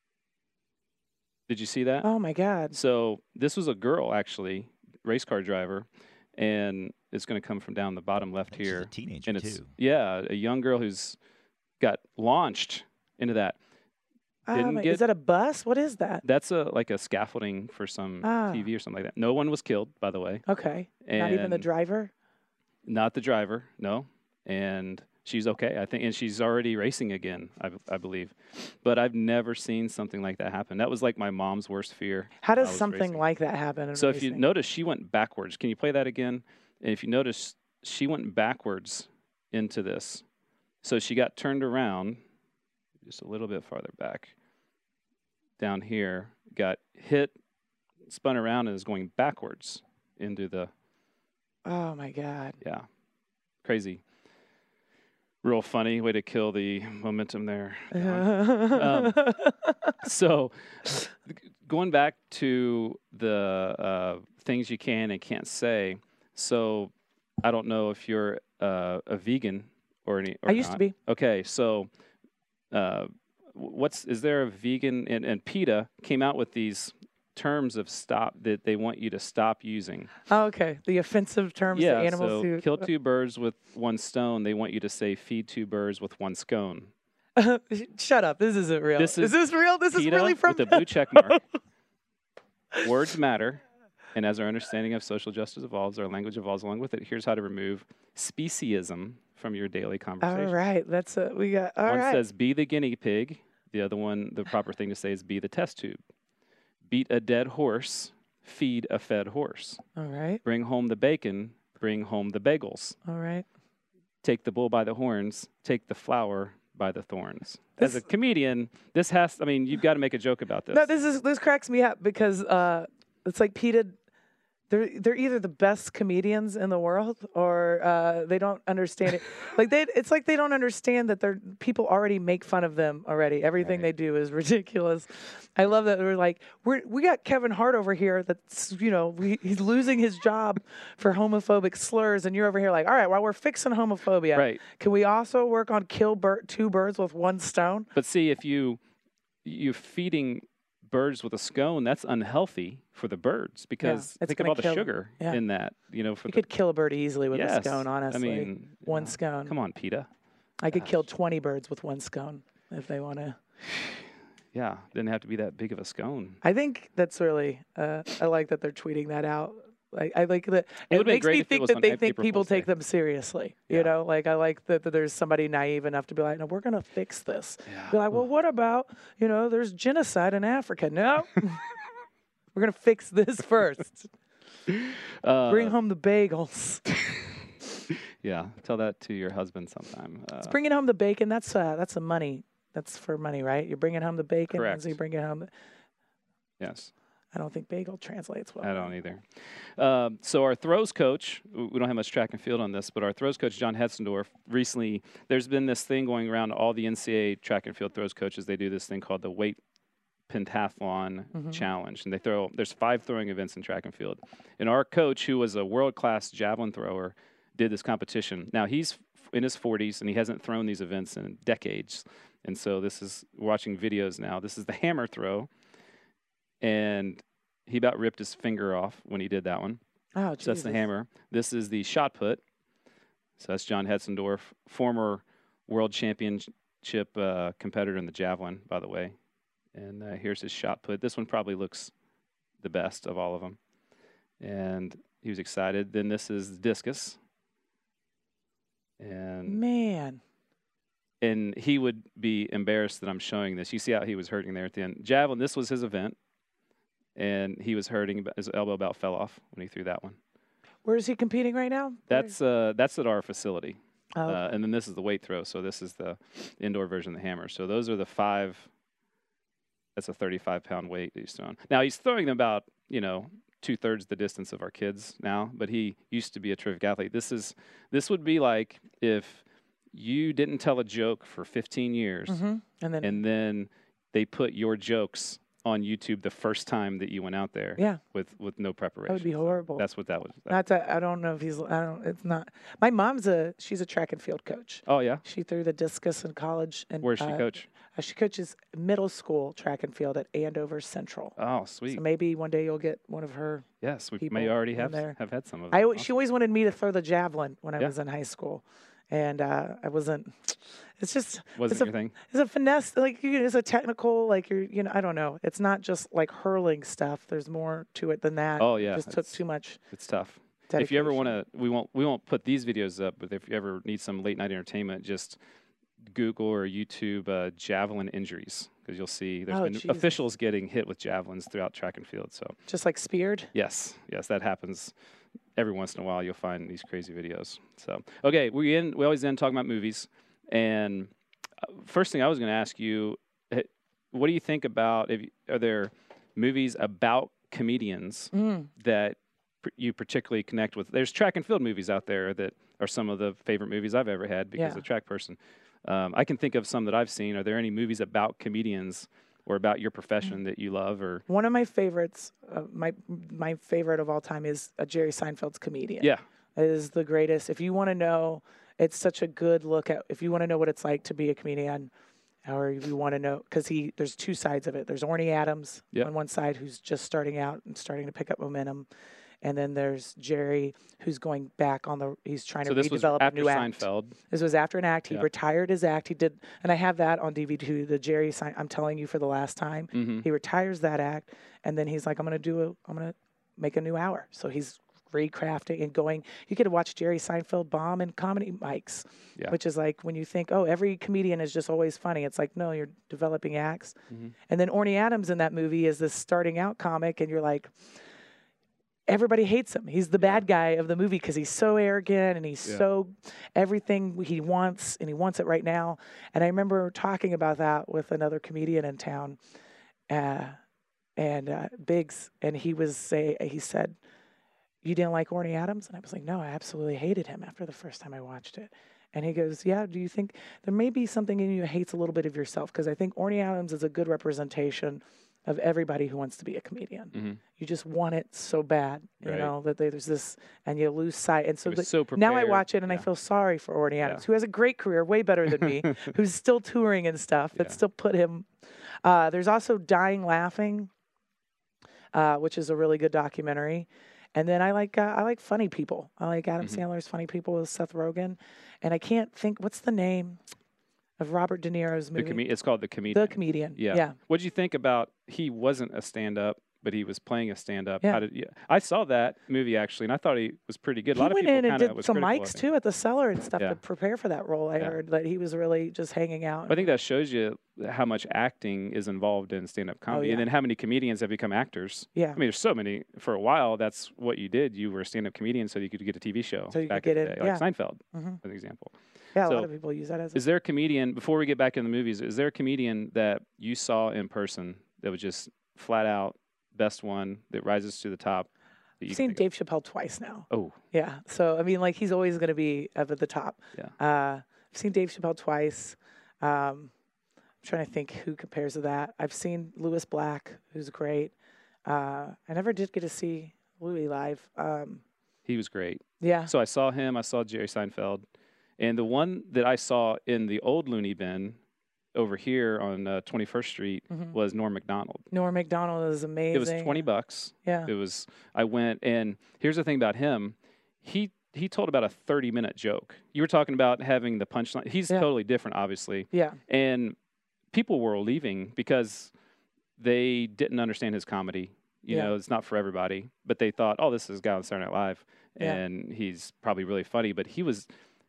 Speaker 1: Did you see that?
Speaker 2: Oh my God!
Speaker 1: So this was a girl, actually, race car driver, and it's going to come from down the bottom
Speaker 3: I
Speaker 1: left
Speaker 3: think she's
Speaker 1: here.
Speaker 3: a teenager
Speaker 1: And it's
Speaker 3: too.
Speaker 1: yeah, a young girl who's got launched into that.
Speaker 2: Oh
Speaker 1: didn't
Speaker 2: my-
Speaker 1: get-
Speaker 2: is that a bus? What is that?
Speaker 1: That's a like a scaffolding for some
Speaker 2: Ah.
Speaker 1: T V or something like that. No one was killed, by the way.
Speaker 2: Okay.
Speaker 1: And
Speaker 2: Not even the driver.
Speaker 1: Not the driver, no. And she's okay, I think, and she's already racing again, I, b- I believe. But I've never seen something like that happen. That was like my mom's worst fear.
Speaker 2: How
Speaker 1: when I
Speaker 2: does
Speaker 1: was
Speaker 2: something
Speaker 1: racing.
Speaker 2: like that happen? In
Speaker 1: So if you
Speaker 2: racing?
Speaker 1: notice, she went backwards. Can you play that again? And if you notice, she went backwards into this. So she got turned around just a little bit farther back down here, got hit spun around and is going backwards into the,
Speaker 2: Oh my God.
Speaker 1: yeah, crazy. Real funny way to kill the momentum there. Um, so going back to the uh, things you can and can't say. So I don't know if you're uh, a vegan or any. Or
Speaker 2: I used
Speaker 1: not.
Speaker 2: to be.
Speaker 1: Okay, so uh, what's is there a vegan and, and PETA came out with these terms of stop that they want you to stop using.
Speaker 2: Oh, okay. The offensive terms
Speaker 1: Yeah,
Speaker 2: that animals
Speaker 1: so
Speaker 2: do.
Speaker 1: kill two birds with one stone. They want you to say feed two birds with one scone.
Speaker 2: Shut up. This isn't real.
Speaker 1: This
Speaker 2: is,
Speaker 1: is
Speaker 2: this real? This is
Speaker 1: PETA
Speaker 2: really from
Speaker 1: with a blue check mark. Words matter. And as our understanding of social justice evolves, our language evolves along with it. Here's how to remove speciesism from your daily conversation.
Speaker 2: All right. That's a, we got, all
Speaker 1: one
Speaker 2: right.
Speaker 1: says, be the guinea pig. The other one, the proper thing to say is be the test tube. Beat a dead horse. Feed a fed horse.
Speaker 2: All right.
Speaker 1: Bring home the bacon. Bring home the bagels.
Speaker 2: All right.
Speaker 1: Take the bull by the horns. Take the flower by the thorns.
Speaker 2: This-
Speaker 1: As a comedian, this has, I mean, you've got to make a joke about this.
Speaker 2: No, this is this cracks me up because uh, it's like PETA. They're they're either the best comedians in the world or uh, they don't understand it. Like they, it's like they don't understand that they're people already make fun of them already. Everything
Speaker 1: Right.
Speaker 2: they do is ridiculous. I love that we're like we're we got Kevin Hart over here that's you know we, he's losing his job for homophobic slurs, and you're over here like, all right, while we're fixing homophobia,
Speaker 1: Right.
Speaker 2: can we also work on kill bir- two birds with one stone?
Speaker 1: But see, if you you're feeding birds with a scone, that's unhealthy for the birds because
Speaker 2: it's
Speaker 1: think of
Speaker 2: gonna
Speaker 1: all the
Speaker 2: kill-
Speaker 1: sugar
Speaker 2: yeah.
Speaker 1: in that. You know, for
Speaker 2: You
Speaker 1: the,
Speaker 2: could kill a bird easily with
Speaker 1: yes.
Speaker 2: a scone. Honestly,
Speaker 1: I mean,
Speaker 2: one
Speaker 1: yeah.
Speaker 2: scone.
Speaker 1: Come on, PETA.
Speaker 2: I could kill
Speaker 1: Gosh.
Speaker 2: twenty birds with one scone if they want to.
Speaker 1: Yeah, didn't have to be that big of a scone.
Speaker 2: I think that's really. Uh, I like that they're tweeting that out. Like I like that.
Speaker 1: It
Speaker 2: It,
Speaker 1: would've been
Speaker 2: makes
Speaker 1: great
Speaker 2: me
Speaker 1: if it
Speaker 2: think
Speaker 1: was
Speaker 2: that
Speaker 1: on
Speaker 2: they
Speaker 1: April
Speaker 2: think people
Speaker 1: Fool's Day.
Speaker 2: take them seriously.
Speaker 1: Yeah.
Speaker 2: You know, like I like that, that there's somebody naive enough to be like, no, we're gonna fix this.
Speaker 1: Yeah.
Speaker 2: Be like, well, what about you know, there's genocide in Africa. No, we're gonna fix this first.
Speaker 1: Uh,
Speaker 2: Bring home the bagels.
Speaker 1: Yeah, tell that to your husband sometime. Uh,
Speaker 2: It's bringing home the bacon. That's uh, that's a money. That's for money, right? You're bringing home the bacon.
Speaker 1: Correct.
Speaker 2: So you bring it home.
Speaker 1: yes.
Speaker 2: I don't think bagel translates well.
Speaker 1: I don't either. Um, so our throws coach, w- we don't have much track and field on this, but our throws coach, John Hetzendorf, recently, there's been this thing going around all the N C double A track and field throws coaches. They do this thing called the weight pentathlon
Speaker 2: Mhm.
Speaker 1: challenge. And they throw, there's five throwing events in track and field. And our coach, who was a world-class javelin thrower, did this competition. Now he's f- in his forties and he hasn't thrown these events in decades. And so this is, we're watching videos now. This is the hammer throw. And he about ripped his finger off when he did that one.
Speaker 2: Oh,
Speaker 1: So that's the
Speaker 2: Jesus.
Speaker 1: hammer. This is the shot put. So that's John Hetzendorf, former world championship uh, competitor in the javelin, by the way. And uh, here's his shot put. This one probably looks the best of all of them. And he was excited. Then this is discus. And
Speaker 2: Man.
Speaker 1: and he would be embarrassed that I'm showing this. You see how he was hurting there at the end. Javelin, this was his event. And he was hurting. About, his elbow about fell off when he threw that one.
Speaker 2: Where is he competing right now?
Speaker 1: That's uh, that's at our facility.
Speaker 2: Oh,
Speaker 1: Uh, and then this is the weight throw. So this is the indoor version of the hammer. So those are the five. That's a thirty-five pound weight that he's throwing. Now he's throwing them about, you know, two thirds the distance of our kids now, but he used to be a terrific athlete. This is, this would be like if you didn't tell a joke for fifteen years
Speaker 2: hmm and then
Speaker 1: and then they put your jokes on YouTube the first time that you went out there
Speaker 2: yeah,
Speaker 1: with, with no preparation.
Speaker 2: that would be horrible.
Speaker 1: That's what that was.
Speaker 2: Not that I don't know if he's. I don't. It's not. My mom's a. She's a track and field coach.
Speaker 1: Oh, yeah?
Speaker 2: She threw the discus in college, and
Speaker 1: Where's she
Speaker 2: uh,
Speaker 1: coach?
Speaker 2: uh, she coaches middle school track and field at Andover Central.
Speaker 1: Oh, sweet.
Speaker 2: So maybe one day you'll get one of her.
Speaker 1: Yes, we
Speaker 2: people
Speaker 1: may already
Speaker 2: in
Speaker 1: have
Speaker 2: there.
Speaker 1: have had some of
Speaker 2: I
Speaker 1: them.
Speaker 2: al- she always wanted me to throw the javelin when I
Speaker 1: Yeah.
Speaker 2: was in high school, and uh, I wasn't. It's just
Speaker 1: Wasn't
Speaker 2: it's a,
Speaker 1: your thing?
Speaker 2: it's a finesse, like you, it's a technical, like you're, you know, I don't know. It's not just like hurling stuff. There's more to it than that.
Speaker 1: Oh, yeah.
Speaker 2: It just took
Speaker 1: it's,
Speaker 2: too much.
Speaker 1: it's tough.
Speaker 2: Dedication.
Speaker 1: If you ever want to, we won't we won't put these videos up, but if you ever need some late night entertainment, just Google or YouTube uh, javelin injuries because you'll see there's
Speaker 2: Oh,
Speaker 1: been
Speaker 2: Jesus.
Speaker 1: officials getting hit with javelins throughout track and field. So
Speaker 2: just like speared.
Speaker 1: yes, yes, that happens every once in a while. You'll find these crazy videos. So okay, we in we always end talking about movies, and uh, first thing I was going to ask you, eh, what do you think about? If you, are there movies about comedians
Speaker 2: Mm.
Speaker 1: that pr- you particularly connect with. There's track and field movies out there that are some of the favorite movies I've ever had because
Speaker 2: Yeah.
Speaker 1: of a track person. Um, I can think of some that I've seen. Are there any movies about comedians or about your profession that you love? Or
Speaker 2: One of my favorites, uh, my my favorite of all time is uh, Jerry Seinfeld's Comedian.
Speaker 1: yeah,
Speaker 2: It is the greatest. If you want to know, it's such a good look at. If you want to know what it's like to be a comedian, or if you want to know, because he there's two sides of it. There's Orny Adams
Speaker 1: Yep.
Speaker 2: on one side, who's just starting out and starting to pick up momentum, and then there's Jerry, who's going back on the. He's trying
Speaker 1: so
Speaker 2: to
Speaker 1: this was
Speaker 2: redevelop a
Speaker 1: after
Speaker 2: new act.
Speaker 1: Seinfeld.
Speaker 2: This was after an act. He
Speaker 1: Yeah.
Speaker 2: retired his act. He did, and I have that on D V D too. The Jerry, Sein, I'm telling you for the last time.
Speaker 1: hmm
Speaker 2: He retires that act, and then he's like, I'm going to do a, I'm going to make a new hour. So he's recrafting and going. You get to watch Jerry Seinfeld bomb in comedy mics,
Speaker 1: Yeah.
Speaker 2: which is like when you think, oh, every comedian is just always funny. It's like, no, you're developing acts.
Speaker 1: Mhm.
Speaker 2: And then Orny Adams in that movie is this starting out comic, and you're like, everybody hates him. He's the
Speaker 1: Yeah.
Speaker 2: bad guy of the movie because he's so arrogant and he's
Speaker 1: Yeah.
Speaker 2: so everything he wants and he wants it right now. And I remember talking about that with another comedian in town, uh, and uh, Biggs, and he was say he said, "You didn't like Orny Adams?" And I was like, "No, I absolutely hated him after the first time I watched it." And he goes, "Yeah, do you think there may be something in you that hates a little bit of yourself? Because I think Orny Adams is a good representation of everybody who wants to be a comedian.
Speaker 1: Mhm.
Speaker 2: You just want it so bad, you
Speaker 1: Right.
Speaker 2: know, that there's this, and you lose sight. And so,
Speaker 1: He was
Speaker 2: the-
Speaker 1: so
Speaker 2: now I
Speaker 1: prepared.
Speaker 2: watch it and I
Speaker 1: Yeah.
Speaker 2: feel sorry for Orny
Speaker 1: Yeah.
Speaker 2: Adams, who has a great career, way better than me, who's still touring and stuff. That
Speaker 1: Yeah.
Speaker 2: still put him. Uh, there's also Dying Laughing, uh, which is a really good documentary. And then I like uh, I like Funny People. I like Adam
Speaker 1: Mhm.
Speaker 2: Sandler's Funny People with Seth Rogen, and I can't think what's the name of Robert De Niro's
Speaker 1: The
Speaker 2: movie.
Speaker 1: com- it's called The Comedian.
Speaker 2: The Comedian.
Speaker 1: Yeah.
Speaker 2: Yeah.
Speaker 1: What did you think about? He wasn't a stand-up, but he was playing a stand-up.
Speaker 2: Yeah.
Speaker 1: How did you, I saw that movie actually, and I thought he was pretty good. A
Speaker 2: He
Speaker 1: lot of
Speaker 2: went
Speaker 1: people
Speaker 2: in and
Speaker 1: kinda
Speaker 2: did
Speaker 1: was
Speaker 2: some
Speaker 1: critical of
Speaker 2: mics
Speaker 1: him.
Speaker 2: too at the cellar and stuff
Speaker 1: Yeah.
Speaker 2: to prepare for that role. I
Speaker 1: Yeah.
Speaker 2: heard that he was really just hanging out.
Speaker 1: I think that shows you how much acting is involved in stand-up comedy,
Speaker 2: Oh, yeah.
Speaker 1: and then how many comedians have become actors.
Speaker 2: yeah.
Speaker 1: I mean, there's so many. For a while, that's what you did. You were a stand-up comedian, so you could get a T V show
Speaker 2: So you could
Speaker 1: back
Speaker 2: get
Speaker 1: in the
Speaker 2: in-
Speaker 1: day, like
Speaker 2: yeah.
Speaker 1: Seinfeld,
Speaker 2: hmm
Speaker 1: as an example.
Speaker 2: Yeah, a
Speaker 1: so
Speaker 2: lot of people use that as a
Speaker 1: Is there a comedian? Before we get back in the movies, is there a comedian that you saw in person that was just flat out best one that rises to the top? That you
Speaker 2: I've
Speaker 1: can
Speaker 2: seen
Speaker 1: think
Speaker 2: Dave Chappelle twice now.
Speaker 1: of? Oh,
Speaker 2: Yeah. So, I mean, like, he's always going to be up at the top.
Speaker 1: Yeah.
Speaker 2: Uh, I've seen Dave Chappelle twice. Um, I'm trying to think who compares to that. I've seen Louis Black, who's great. Uh, I never did get to see Louis live. Um,
Speaker 1: he was great.
Speaker 2: yeah.
Speaker 1: So I saw him. I saw Jerry Seinfeld, and the one that I saw in the old Looney Bin over here on uh, twenty-first Street
Speaker 2: Mhm.
Speaker 1: was Norm Macdonald.
Speaker 2: Norm Macdonald is amazing.
Speaker 1: It was twenty bucks.
Speaker 2: Yeah.
Speaker 1: It was. I went, and here's the thing about him. He he told about a thirty minute joke. You were talking about having the punchline. He's
Speaker 2: Yeah.
Speaker 1: totally different, obviously,
Speaker 2: Yeah.
Speaker 1: and people were leaving because they didn't understand his comedy. You
Speaker 2: Yeah.
Speaker 1: know, it's not for everybody. But they thought, oh, this is a guy on Saturday Night Live,
Speaker 2: Yeah.
Speaker 1: and he's probably really funny. But he was.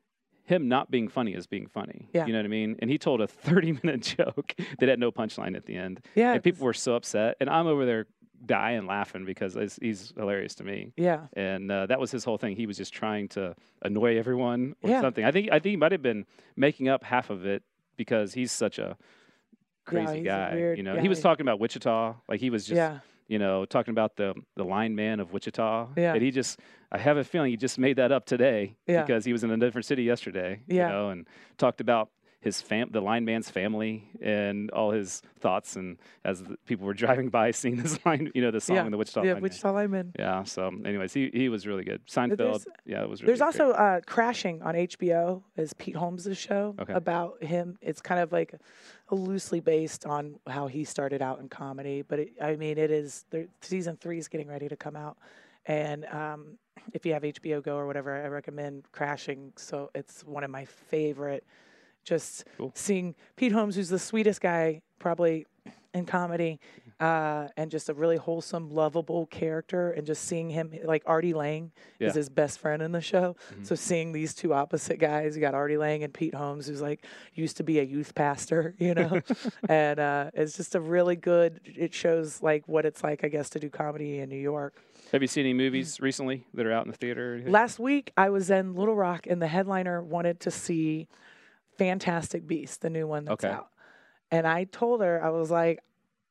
Speaker 1: Him not being funny is being funny.
Speaker 2: Yeah.
Speaker 1: You know what I mean? And he told a thirty minute joke that had no punchline at the end.
Speaker 2: Yeah.
Speaker 1: And people were so upset. And I'm over there dying laughing because it's, he's hilarious to me.
Speaker 2: Yeah.
Speaker 1: And uh, that was his whole thing. He was just trying to annoy everyone or
Speaker 2: Yeah.
Speaker 1: something. I think I think he might have been making up half of it because he's such a crazy
Speaker 2: he's a
Speaker 1: guy.
Speaker 2: weird
Speaker 1: you know,
Speaker 2: guy.
Speaker 1: he was talking about Wichita. Like he was just,
Speaker 2: Yeah.
Speaker 1: you know, talking about the the lineman of Wichita.
Speaker 2: Yeah.
Speaker 1: And he just, I have a feeling he just made that up today
Speaker 2: Yeah.
Speaker 1: because he was in a different city yesterday.
Speaker 2: Yeah.
Speaker 1: You know, and talked about his fam, the lineman's family, and all his thoughts, and as the people were driving by, seeing this line, you know, the song
Speaker 2: Yeah.
Speaker 1: in the Wichita
Speaker 2: Yeah.
Speaker 1: lineman.
Speaker 2: Wichita lineman.
Speaker 1: Yeah. So, anyways, he he was really good. Seinfeld.
Speaker 2: There's-
Speaker 1: yeah, it was really
Speaker 2: There's
Speaker 1: great.
Speaker 2: also uh, Crashing on H B O is Pete Holmes' show
Speaker 1: Okay.
Speaker 2: about him. It's kind of like loosely based on how he started out in comedy, but it, I mean, it is there, season three is getting ready to come out, and um, if you have H B O Go or whatever, I recommend Crashing. So it's one of my favorite. Just
Speaker 1: Cool.
Speaker 2: seeing Pete Holmes, who's the sweetest guy probably in comedy, uh, and just a really wholesome, lovable character, and just seeing him like Artie Lang
Speaker 1: Yeah.
Speaker 2: is his best friend in the show.
Speaker 1: Mhm.
Speaker 2: So seeing these two opposite guys, you got Artie Lang and Pete Holmes, who's like used to be a youth pastor, you know, and uh, it's just a really good. It shows like what it's like, I guess, to do comedy in New York.
Speaker 1: Have you seen any movies recently that are out in the theater? or anything?
Speaker 2: Last week, I was in Little Rock, and the headliner wanted to see Fantastic Beasts, the new one that's
Speaker 1: Okay.
Speaker 2: out. And I told her, I was like,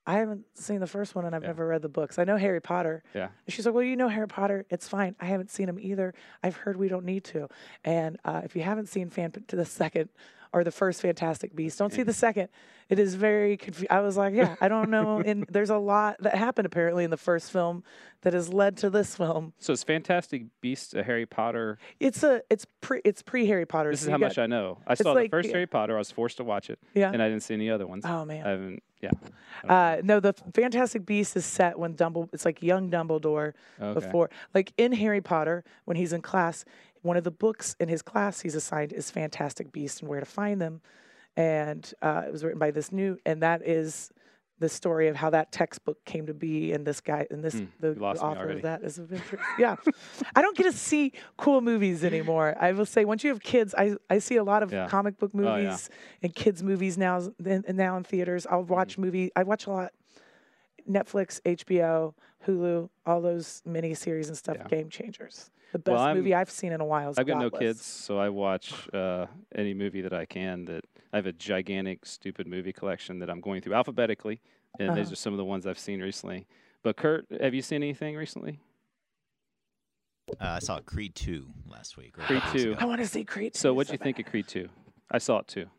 Speaker 2: I haven't seen the first one, and I've
Speaker 1: Yeah.
Speaker 2: never read the books. I know Harry Potter.
Speaker 1: Yeah.
Speaker 2: And she's like, well, you know Harry Potter. It's fine. I haven't seen them either. I've heard we don't need to. And uh, if you haven't seen fan to the second or the first Fantastic Beast, don't see the second. It is very confusing. I was like, yeah, I don't know. And there's a lot that happened apparently in the first film that has led to this film.
Speaker 1: So is Fantastic Beasts a Harry Potter?
Speaker 2: It's a it's pre it's pre Harry Potter.
Speaker 1: This
Speaker 2: so
Speaker 1: is
Speaker 2: you
Speaker 1: how
Speaker 2: got-
Speaker 1: much I know. I saw
Speaker 2: like-
Speaker 1: the first
Speaker 2: yeah.
Speaker 1: Harry Potter. I was forced to watch it,
Speaker 2: Yeah.
Speaker 1: and I didn't see any other ones.
Speaker 2: Oh man.
Speaker 1: I haven't. Yeah.
Speaker 2: Uh, no, the Fantastic Beast is set when Dumbledore. It's like young Dumbledore
Speaker 1: Okay.
Speaker 2: before, like in Harry Potter, when he's in class. One of the books in his class he's assigned is Fantastic Beasts and Where to Find Them, and uh, it was written by this new, and that is the story of how that textbook came to be. And this guy, and this
Speaker 1: Hmm,
Speaker 2: the,
Speaker 1: you lost
Speaker 2: the
Speaker 1: me
Speaker 2: author
Speaker 1: already.
Speaker 2: of that is a venture. Yeah, I don't get to see cool movies anymore. I will say, once you have kids, I I see a lot of
Speaker 1: Yeah.
Speaker 2: comic book
Speaker 1: Oh, yeah.
Speaker 2: movies and kids movies now, and now in theaters. I'll watch movie. I watch a lot. Netflix, H B O, Hulu, all those mini series and stuff,
Speaker 1: Yeah.
Speaker 2: game changers. The best
Speaker 1: Well, I'm-
Speaker 2: movie I've seen in a while is
Speaker 1: I've got no
Speaker 2: Godless.
Speaker 1: kids, so I watch uh, any movie that I can. That I have a gigantic, stupid movie collection that I'm going through alphabetically, and these
Speaker 2: Uh-huh.
Speaker 1: are some of the ones I've seen recently. But Kurt, have you seen anything recently?
Speaker 3: Uh, I saw Creed two last week. or a
Speaker 1: Creed
Speaker 3: couple weeks
Speaker 1: two.
Speaker 3: ago.
Speaker 2: I want to see Creed.
Speaker 1: So
Speaker 2: two
Speaker 1: what'd you think of
Speaker 2: bad.
Speaker 1: Creed two? I saw it too.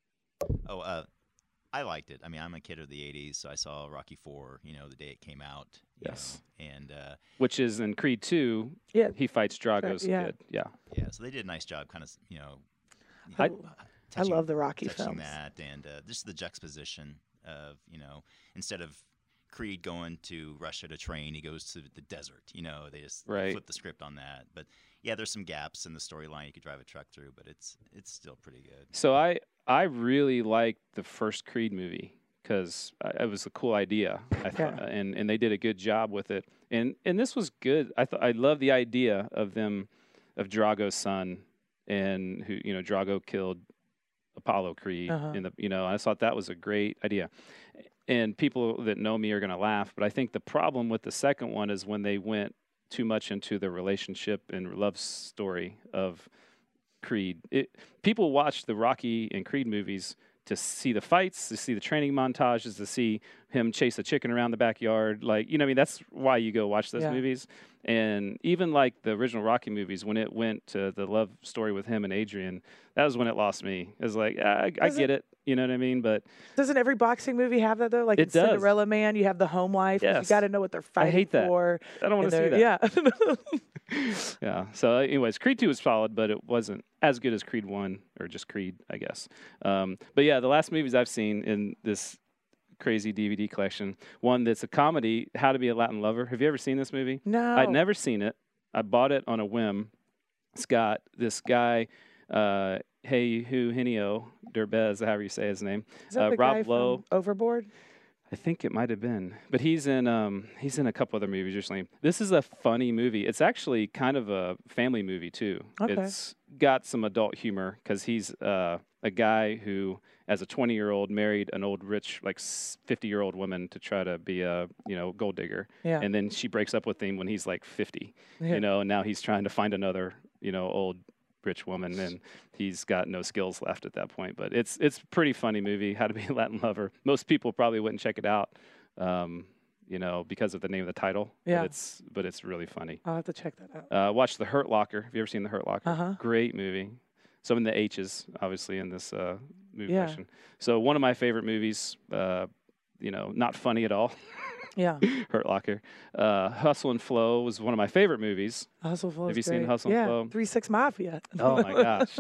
Speaker 3: Oh, uh, I liked it. I mean, I'm a kid of the eighties, so I saw Rocky four, you know, the day it came out. you
Speaker 1: Yes.
Speaker 3: know, And, uh,
Speaker 1: Which is in Creed two,
Speaker 2: Yeah.
Speaker 1: he fights Drago's
Speaker 2: yeah.
Speaker 1: kid. Yeah.
Speaker 3: yeah, so they did a nice job kind of, you know,
Speaker 2: I,
Speaker 1: I-
Speaker 2: I
Speaker 3: touching-
Speaker 2: love the Rocky
Speaker 3: touching
Speaker 2: films.
Speaker 3: that, and uh, just the juxtaposition of, you know, instead of Creed going to Russia to train, he goes to the desert. You know, they just
Speaker 1: Right.
Speaker 3: flip the script on that. But yeah, there's some gaps in the storyline you could drive a truck through, but it's it's still pretty good.
Speaker 1: So I I really liked the first Creed movie because it was a cool idea. I thought,
Speaker 2: Yeah.
Speaker 1: and and they did a good job with it. And and this was good. I thought I love the idea of them, of Drago's son, and who you know Drago killed Apollo Creed.
Speaker 2: Uh-huh.
Speaker 1: In the you know I thought that was a great idea. And people that know me are going to laugh, but I think the problem with the second one is when they went too much into the relationship and love story of Creed. It, people watch the Rocky and Creed movies to see the fights, to see the training montages, to see him chase a chicken around the backyard. Like, you know, what I mean, that's why you go watch those
Speaker 2: Yeah.
Speaker 1: movies. And even like the original Rocky movies, when it went to the love story with him and Adrian, that was when it lost me. It was like, I, I
Speaker 2: Does
Speaker 1: get it, you know what I mean? But
Speaker 2: Doesn't every boxing movie have that though? Like
Speaker 1: It
Speaker 2: in
Speaker 1: does.
Speaker 2: Cinderella Man, you have the home life. You
Speaker 1: Yes.
Speaker 2: got to know what they're fighting
Speaker 1: hate that.
Speaker 2: for.
Speaker 1: I don't want to
Speaker 2: and
Speaker 1: see that.
Speaker 2: they're- Yeah.
Speaker 1: Yeah. So, anyways, Creed two was solid, but it wasn't as good as Creed one, or just Creed, I guess. Um, but yeah, the last movies I've seen in this crazy D V D collection, one that's a comedy, How to Be a Latin Lover. Have you ever seen this movie?
Speaker 2: No.
Speaker 1: I'd never seen it. I bought it on a whim. It's got this guy, uh, Hey Eugenio Derbez, however you say his name.
Speaker 2: Is that
Speaker 1: uh,
Speaker 2: the
Speaker 1: Rob
Speaker 2: guy
Speaker 1: Lowe.
Speaker 2: from Overboard?
Speaker 1: I think it might have been, but he's in um he's in a couple other movies recently. This is a funny movie. It's actually kind of a family movie too.
Speaker 2: Okay.
Speaker 1: It's got some adult humor because he's uh, a guy who, as a twenty-year-old, married an old rich like fifty-year-old woman to try to be a you know gold digger,
Speaker 2: Yeah.
Speaker 1: and then she breaks up with him when he's like fifty.
Speaker 2: Yeah.
Speaker 1: You know, and now he's trying to find another you know old rich woman, and he's got no skills left at that point. But it's it's a pretty funny movie, How to Be a Latin Lover. Most people probably wouldn't check it out, um, you know, because of the name of the title.
Speaker 2: Yeah.
Speaker 1: But it's but it's really funny.
Speaker 2: I'll have to check that out.
Speaker 1: Uh, watch The Hurt Locker. Have you ever seen The Hurt Locker?
Speaker 2: Uh-huh.
Speaker 1: Great movie. Some of the H's, obviously, in this uh, movie
Speaker 2: Yeah.
Speaker 1: collection. So one of my favorite movies. Uh, you know, not funny at all.
Speaker 2: Yeah.
Speaker 1: Hurt Locker. Uh, Hustle and Flow was one of my favorite movies.
Speaker 2: Hustle Flow.
Speaker 1: Have you
Speaker 2: is
Speaker 1: seen
Speaker 2: great.
Speaker 1: Hustle and
Speaker 2: yeah.
Speaker 1: Flow?
Speaker 2: Three Six Mafia.
Speaker 1: Oh my gosh,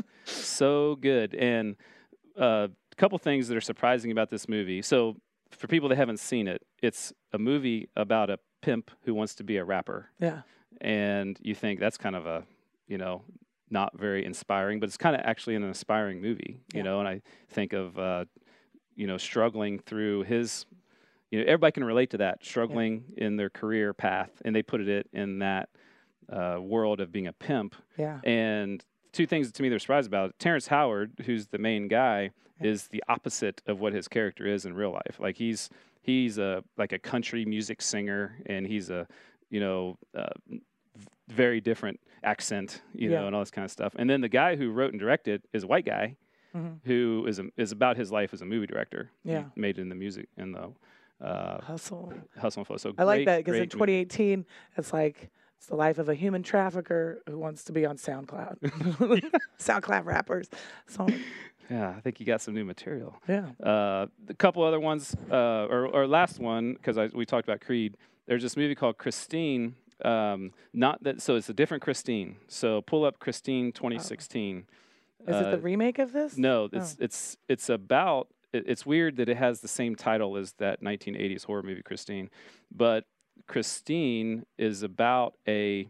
Speaker 1: so good. And uh, a couple things that are surprising about this movie. So for people that haven't seen it, it's a movie about a pimp who wants to be a rapper,
Speaker 2: Yeah.
Speaker 1: and you think that's kind of a, you know, not very inspiring, but it's kind of actually an inspiring movie, you
Speaker 2: Yeah.
Speaker 1: know. And I think of, uh, you know, struggling through his. You know, everybody can relate to that, struggling in their career path, and they put it in that uh, world of being a pimp.
Speaker 2: Yeah.
Speaker 1: And two things to me they're surprised about. Terrence Howard, who's the main guy,
Speaker 2: Yeah.
Speaker 1: is the opposite of what his character is in real life. Like he's he's a like a country music singer, and he's a you know uh, very different accent, you
Speaker 2: Yeah.
Speaker 1: know, and all this kind of stuff. And then the guy who wrote and directed is a white guy
Speaker 2: Mhm.
Speaker 1: who is a, is about his life as a movie director.
Speaker 2: Yeah.
Speaker 1: He made it in the music in the Uh,
Speaker 2: Hustle.
Speaker 1: Hustle and Flow. So
Speaker 2: I like
Speaker 1: great,
Speaker 2: that because in
Speaker 1: great
Speaker 2: twenty eighteen, it's like it's the life of a human trafficker who wants to be on SoundCloud. SoundCloud rappers. So
Speaker 1: Yeah, I think you got some new material.
Speaker 2: yeah.
Speaker 1: Uh, a couple other ones, uh, or, or last one, because we talked about Creed. There's this movie called Christine. Um, not that, so it's a different Christine. So pull up Christine twenty sixteen.
Speaker 2: Is
Speaker 1: uh,
Speaker 2: it the remake of this?
Speaker 1: No, it's
Speaker 2: Oh.
Speaker 1: it's it's about. It, it's weird that it has the same title as that nineteen eighties horror movie Christine, but Christine is about a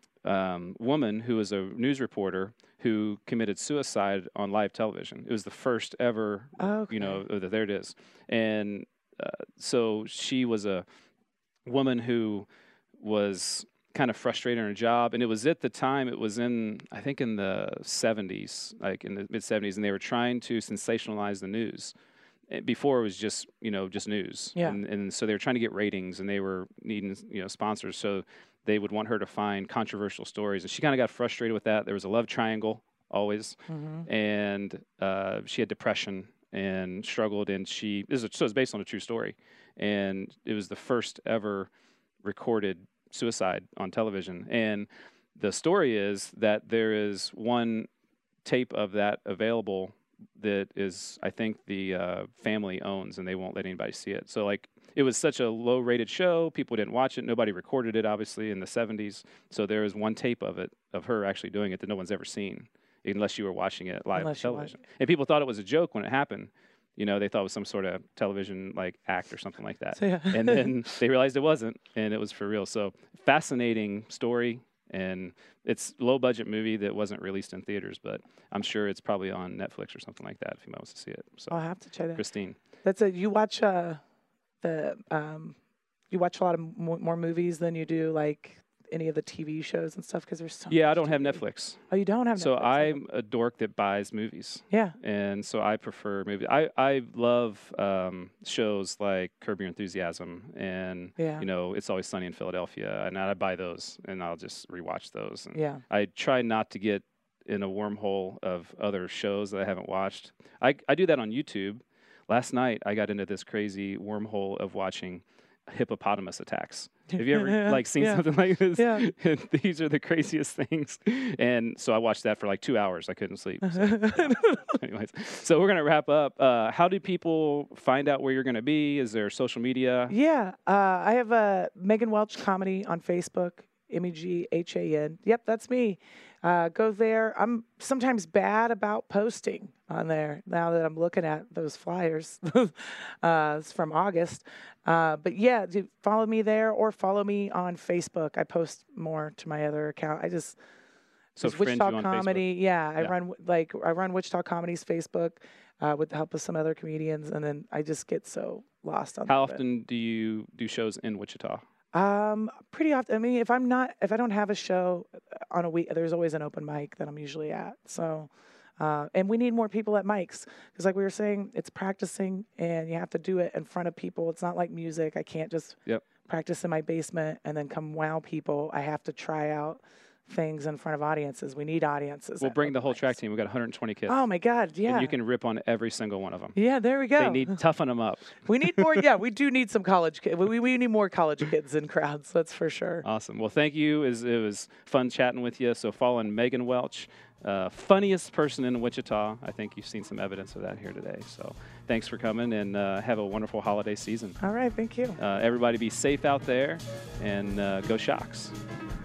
Speaker 1: um, woman who is a news reporter who committed suicide on live television. It was the first ever,
Speaker 2: Okay.
Speaker 1: you know, uh, there it is. And uh, so she was a woman who was kind of frustrated in her job. And it was at the time, it was in, I think in the seventies, like in the mid seventies, and they were trying to sensationalize the news. Uh, Before it was just, you know, just news.
Speaker 2: Yeah.
Speaker 1: And, and so they were trying to get ratings and they were needing, you know, sponsors. So they would want her to find controversial stories. And she kind of got frustrated with that. There was a love triangle always.
Speaker 2: Mhm.
Speaker 1: And uh, she had depression and struggled. And she, this is, so it's based on a true story. And it was the first ever recorded suicide on television. And the story is that there is one tape of that available that is, I think, the uh, family owns, and they won't let anybody see it. So, like, it was such a low-rated show, people didn't watch it. Nobody recorded it, obviously, in the seventies. So there is one tape of it, of her actually doing it, that no one's ever seen, unless you were watching it live on
Speaker 2: Unless you watch
Speaker 1: television. And people thought it was a joke when it happened. You know, they thought it was some sort of television like act or something like that.
Speaker 2: So, yeah.
Speaker 1: And then they realized it wasn't, and it was for real. So fascinating story, and it's a low-budget movie that wasn't released in theaters, but I'm sure it's probably on Netflix or something like that if anybody wants to see it. So
Speaker 2: I'll have to check that.
Speaker 1: Christine.
Speaker 2: That's a you watch uh the um you watch a lot of mo- more movies than you do like any of the T V shows and stuff because there's so
Speaker 1: Yeah, I
Speaker 2: much
Speaker 1: don't have
Speaker 2: T V.
Speaker 1: Netflix.
Speaker 2: Oh, you don't have
Speaker 1: So
Speaker 2: Netflix. okay.
Speaker 1: I'm a dork that buys movies.
Speaker 2: yeah.
Speaker 1: And so I prefer movies. I, I love um, shows like Curb Your Enthusiasm and,
Speaker 2: Yeah.
Speaker 1: you know, It's Always Sunny in Philadelphia. And I buy those and I'll just rewatch those. And
Speaker 2: Yeah.
Speaker 1: I try not to get in a wormhole of other shows that I haven't watched. I, I do that on YouTube. Last night, I got into this crazy wormhole of watching hippopotamus attacks. Have you ever like seen
Speaker 2: Yeah.
Speaker 1: something like this?
Speaker 2: Yeah.
Speaker 1: And these are the craziest things. And so I watched that for like two hours. I couldn't sleep. So, anyways, so we're gonna wrap up. Uh, how do people find out where you're gonna be? Is there social media?
Speaker 2: Yeah, uh, I have a Megan Welch comedy on Facebook, M E G H A N. Yep, that's me. Uh, go there. I'm sometimes bad about posting on there now that I'm looking at those flyers. uh, it's from August. Uh, but yeah, do follow me there or follow me on Facebook. I post more to my other account. I just
Speaker 1: So
Speaker 2: It's
Speaker 1: friend
Speaker 2: Wichita
Speaker 1: you on
Speaker 2: Comedy. Yeah, I
Speaker 1: Yeah.
Speaker 2: run like I run Wichita Comedy's Facebook uh, with the help of some other comedians, and then I just get so lost on.
Speaker 1: Facebook. How
Speaker 2: that.
Speaker 1: often do you do shows in Wichita?
Speaker 2: Um, pretty often. I mean, if I'm not, if I don't have a show on a week, there's always an open mic that I'm usually at. So, uh, and we need more people at mics because, like we were saying, it's practicing, and you have to do it in front of people. It's not like music. I can't just
Speaker 1: Yep.
Speaker 2: practice in my basement and then come wow people. I have to try out things in front of audiences. We need audiences.
Speaker 1: We'll
Speaker 2: at
Speaker 1: bring the
Speaker 2: open
Speaker 1: whole
Speaker 2: mics.
Speaker 1: track team. We've got one hundred twenty kids.
Speaker 2: Oh my God! Yeah.
Speaker 1: And you can rip on every single one of them.
Speaker 2: yeah, there we go.
Speaker 1: They need toughen them up.
Speaker 2: we need more. Yeah, we do need some college kids. We, we need more college kids in crowds. That's for sure.
Speaker 1: Awesome. Well, thank you. It was, it was fun chatting with you. So following Megan Welch, uh, funniest person in Wichita. I think you've seen some evidence of that here today. So thanks for coming, and uh, have a wonderful holiday season.
Speaker 2: All right. Thank you.
Speaker 1: Uh, everybody be safe out there, and uh, go Shocks.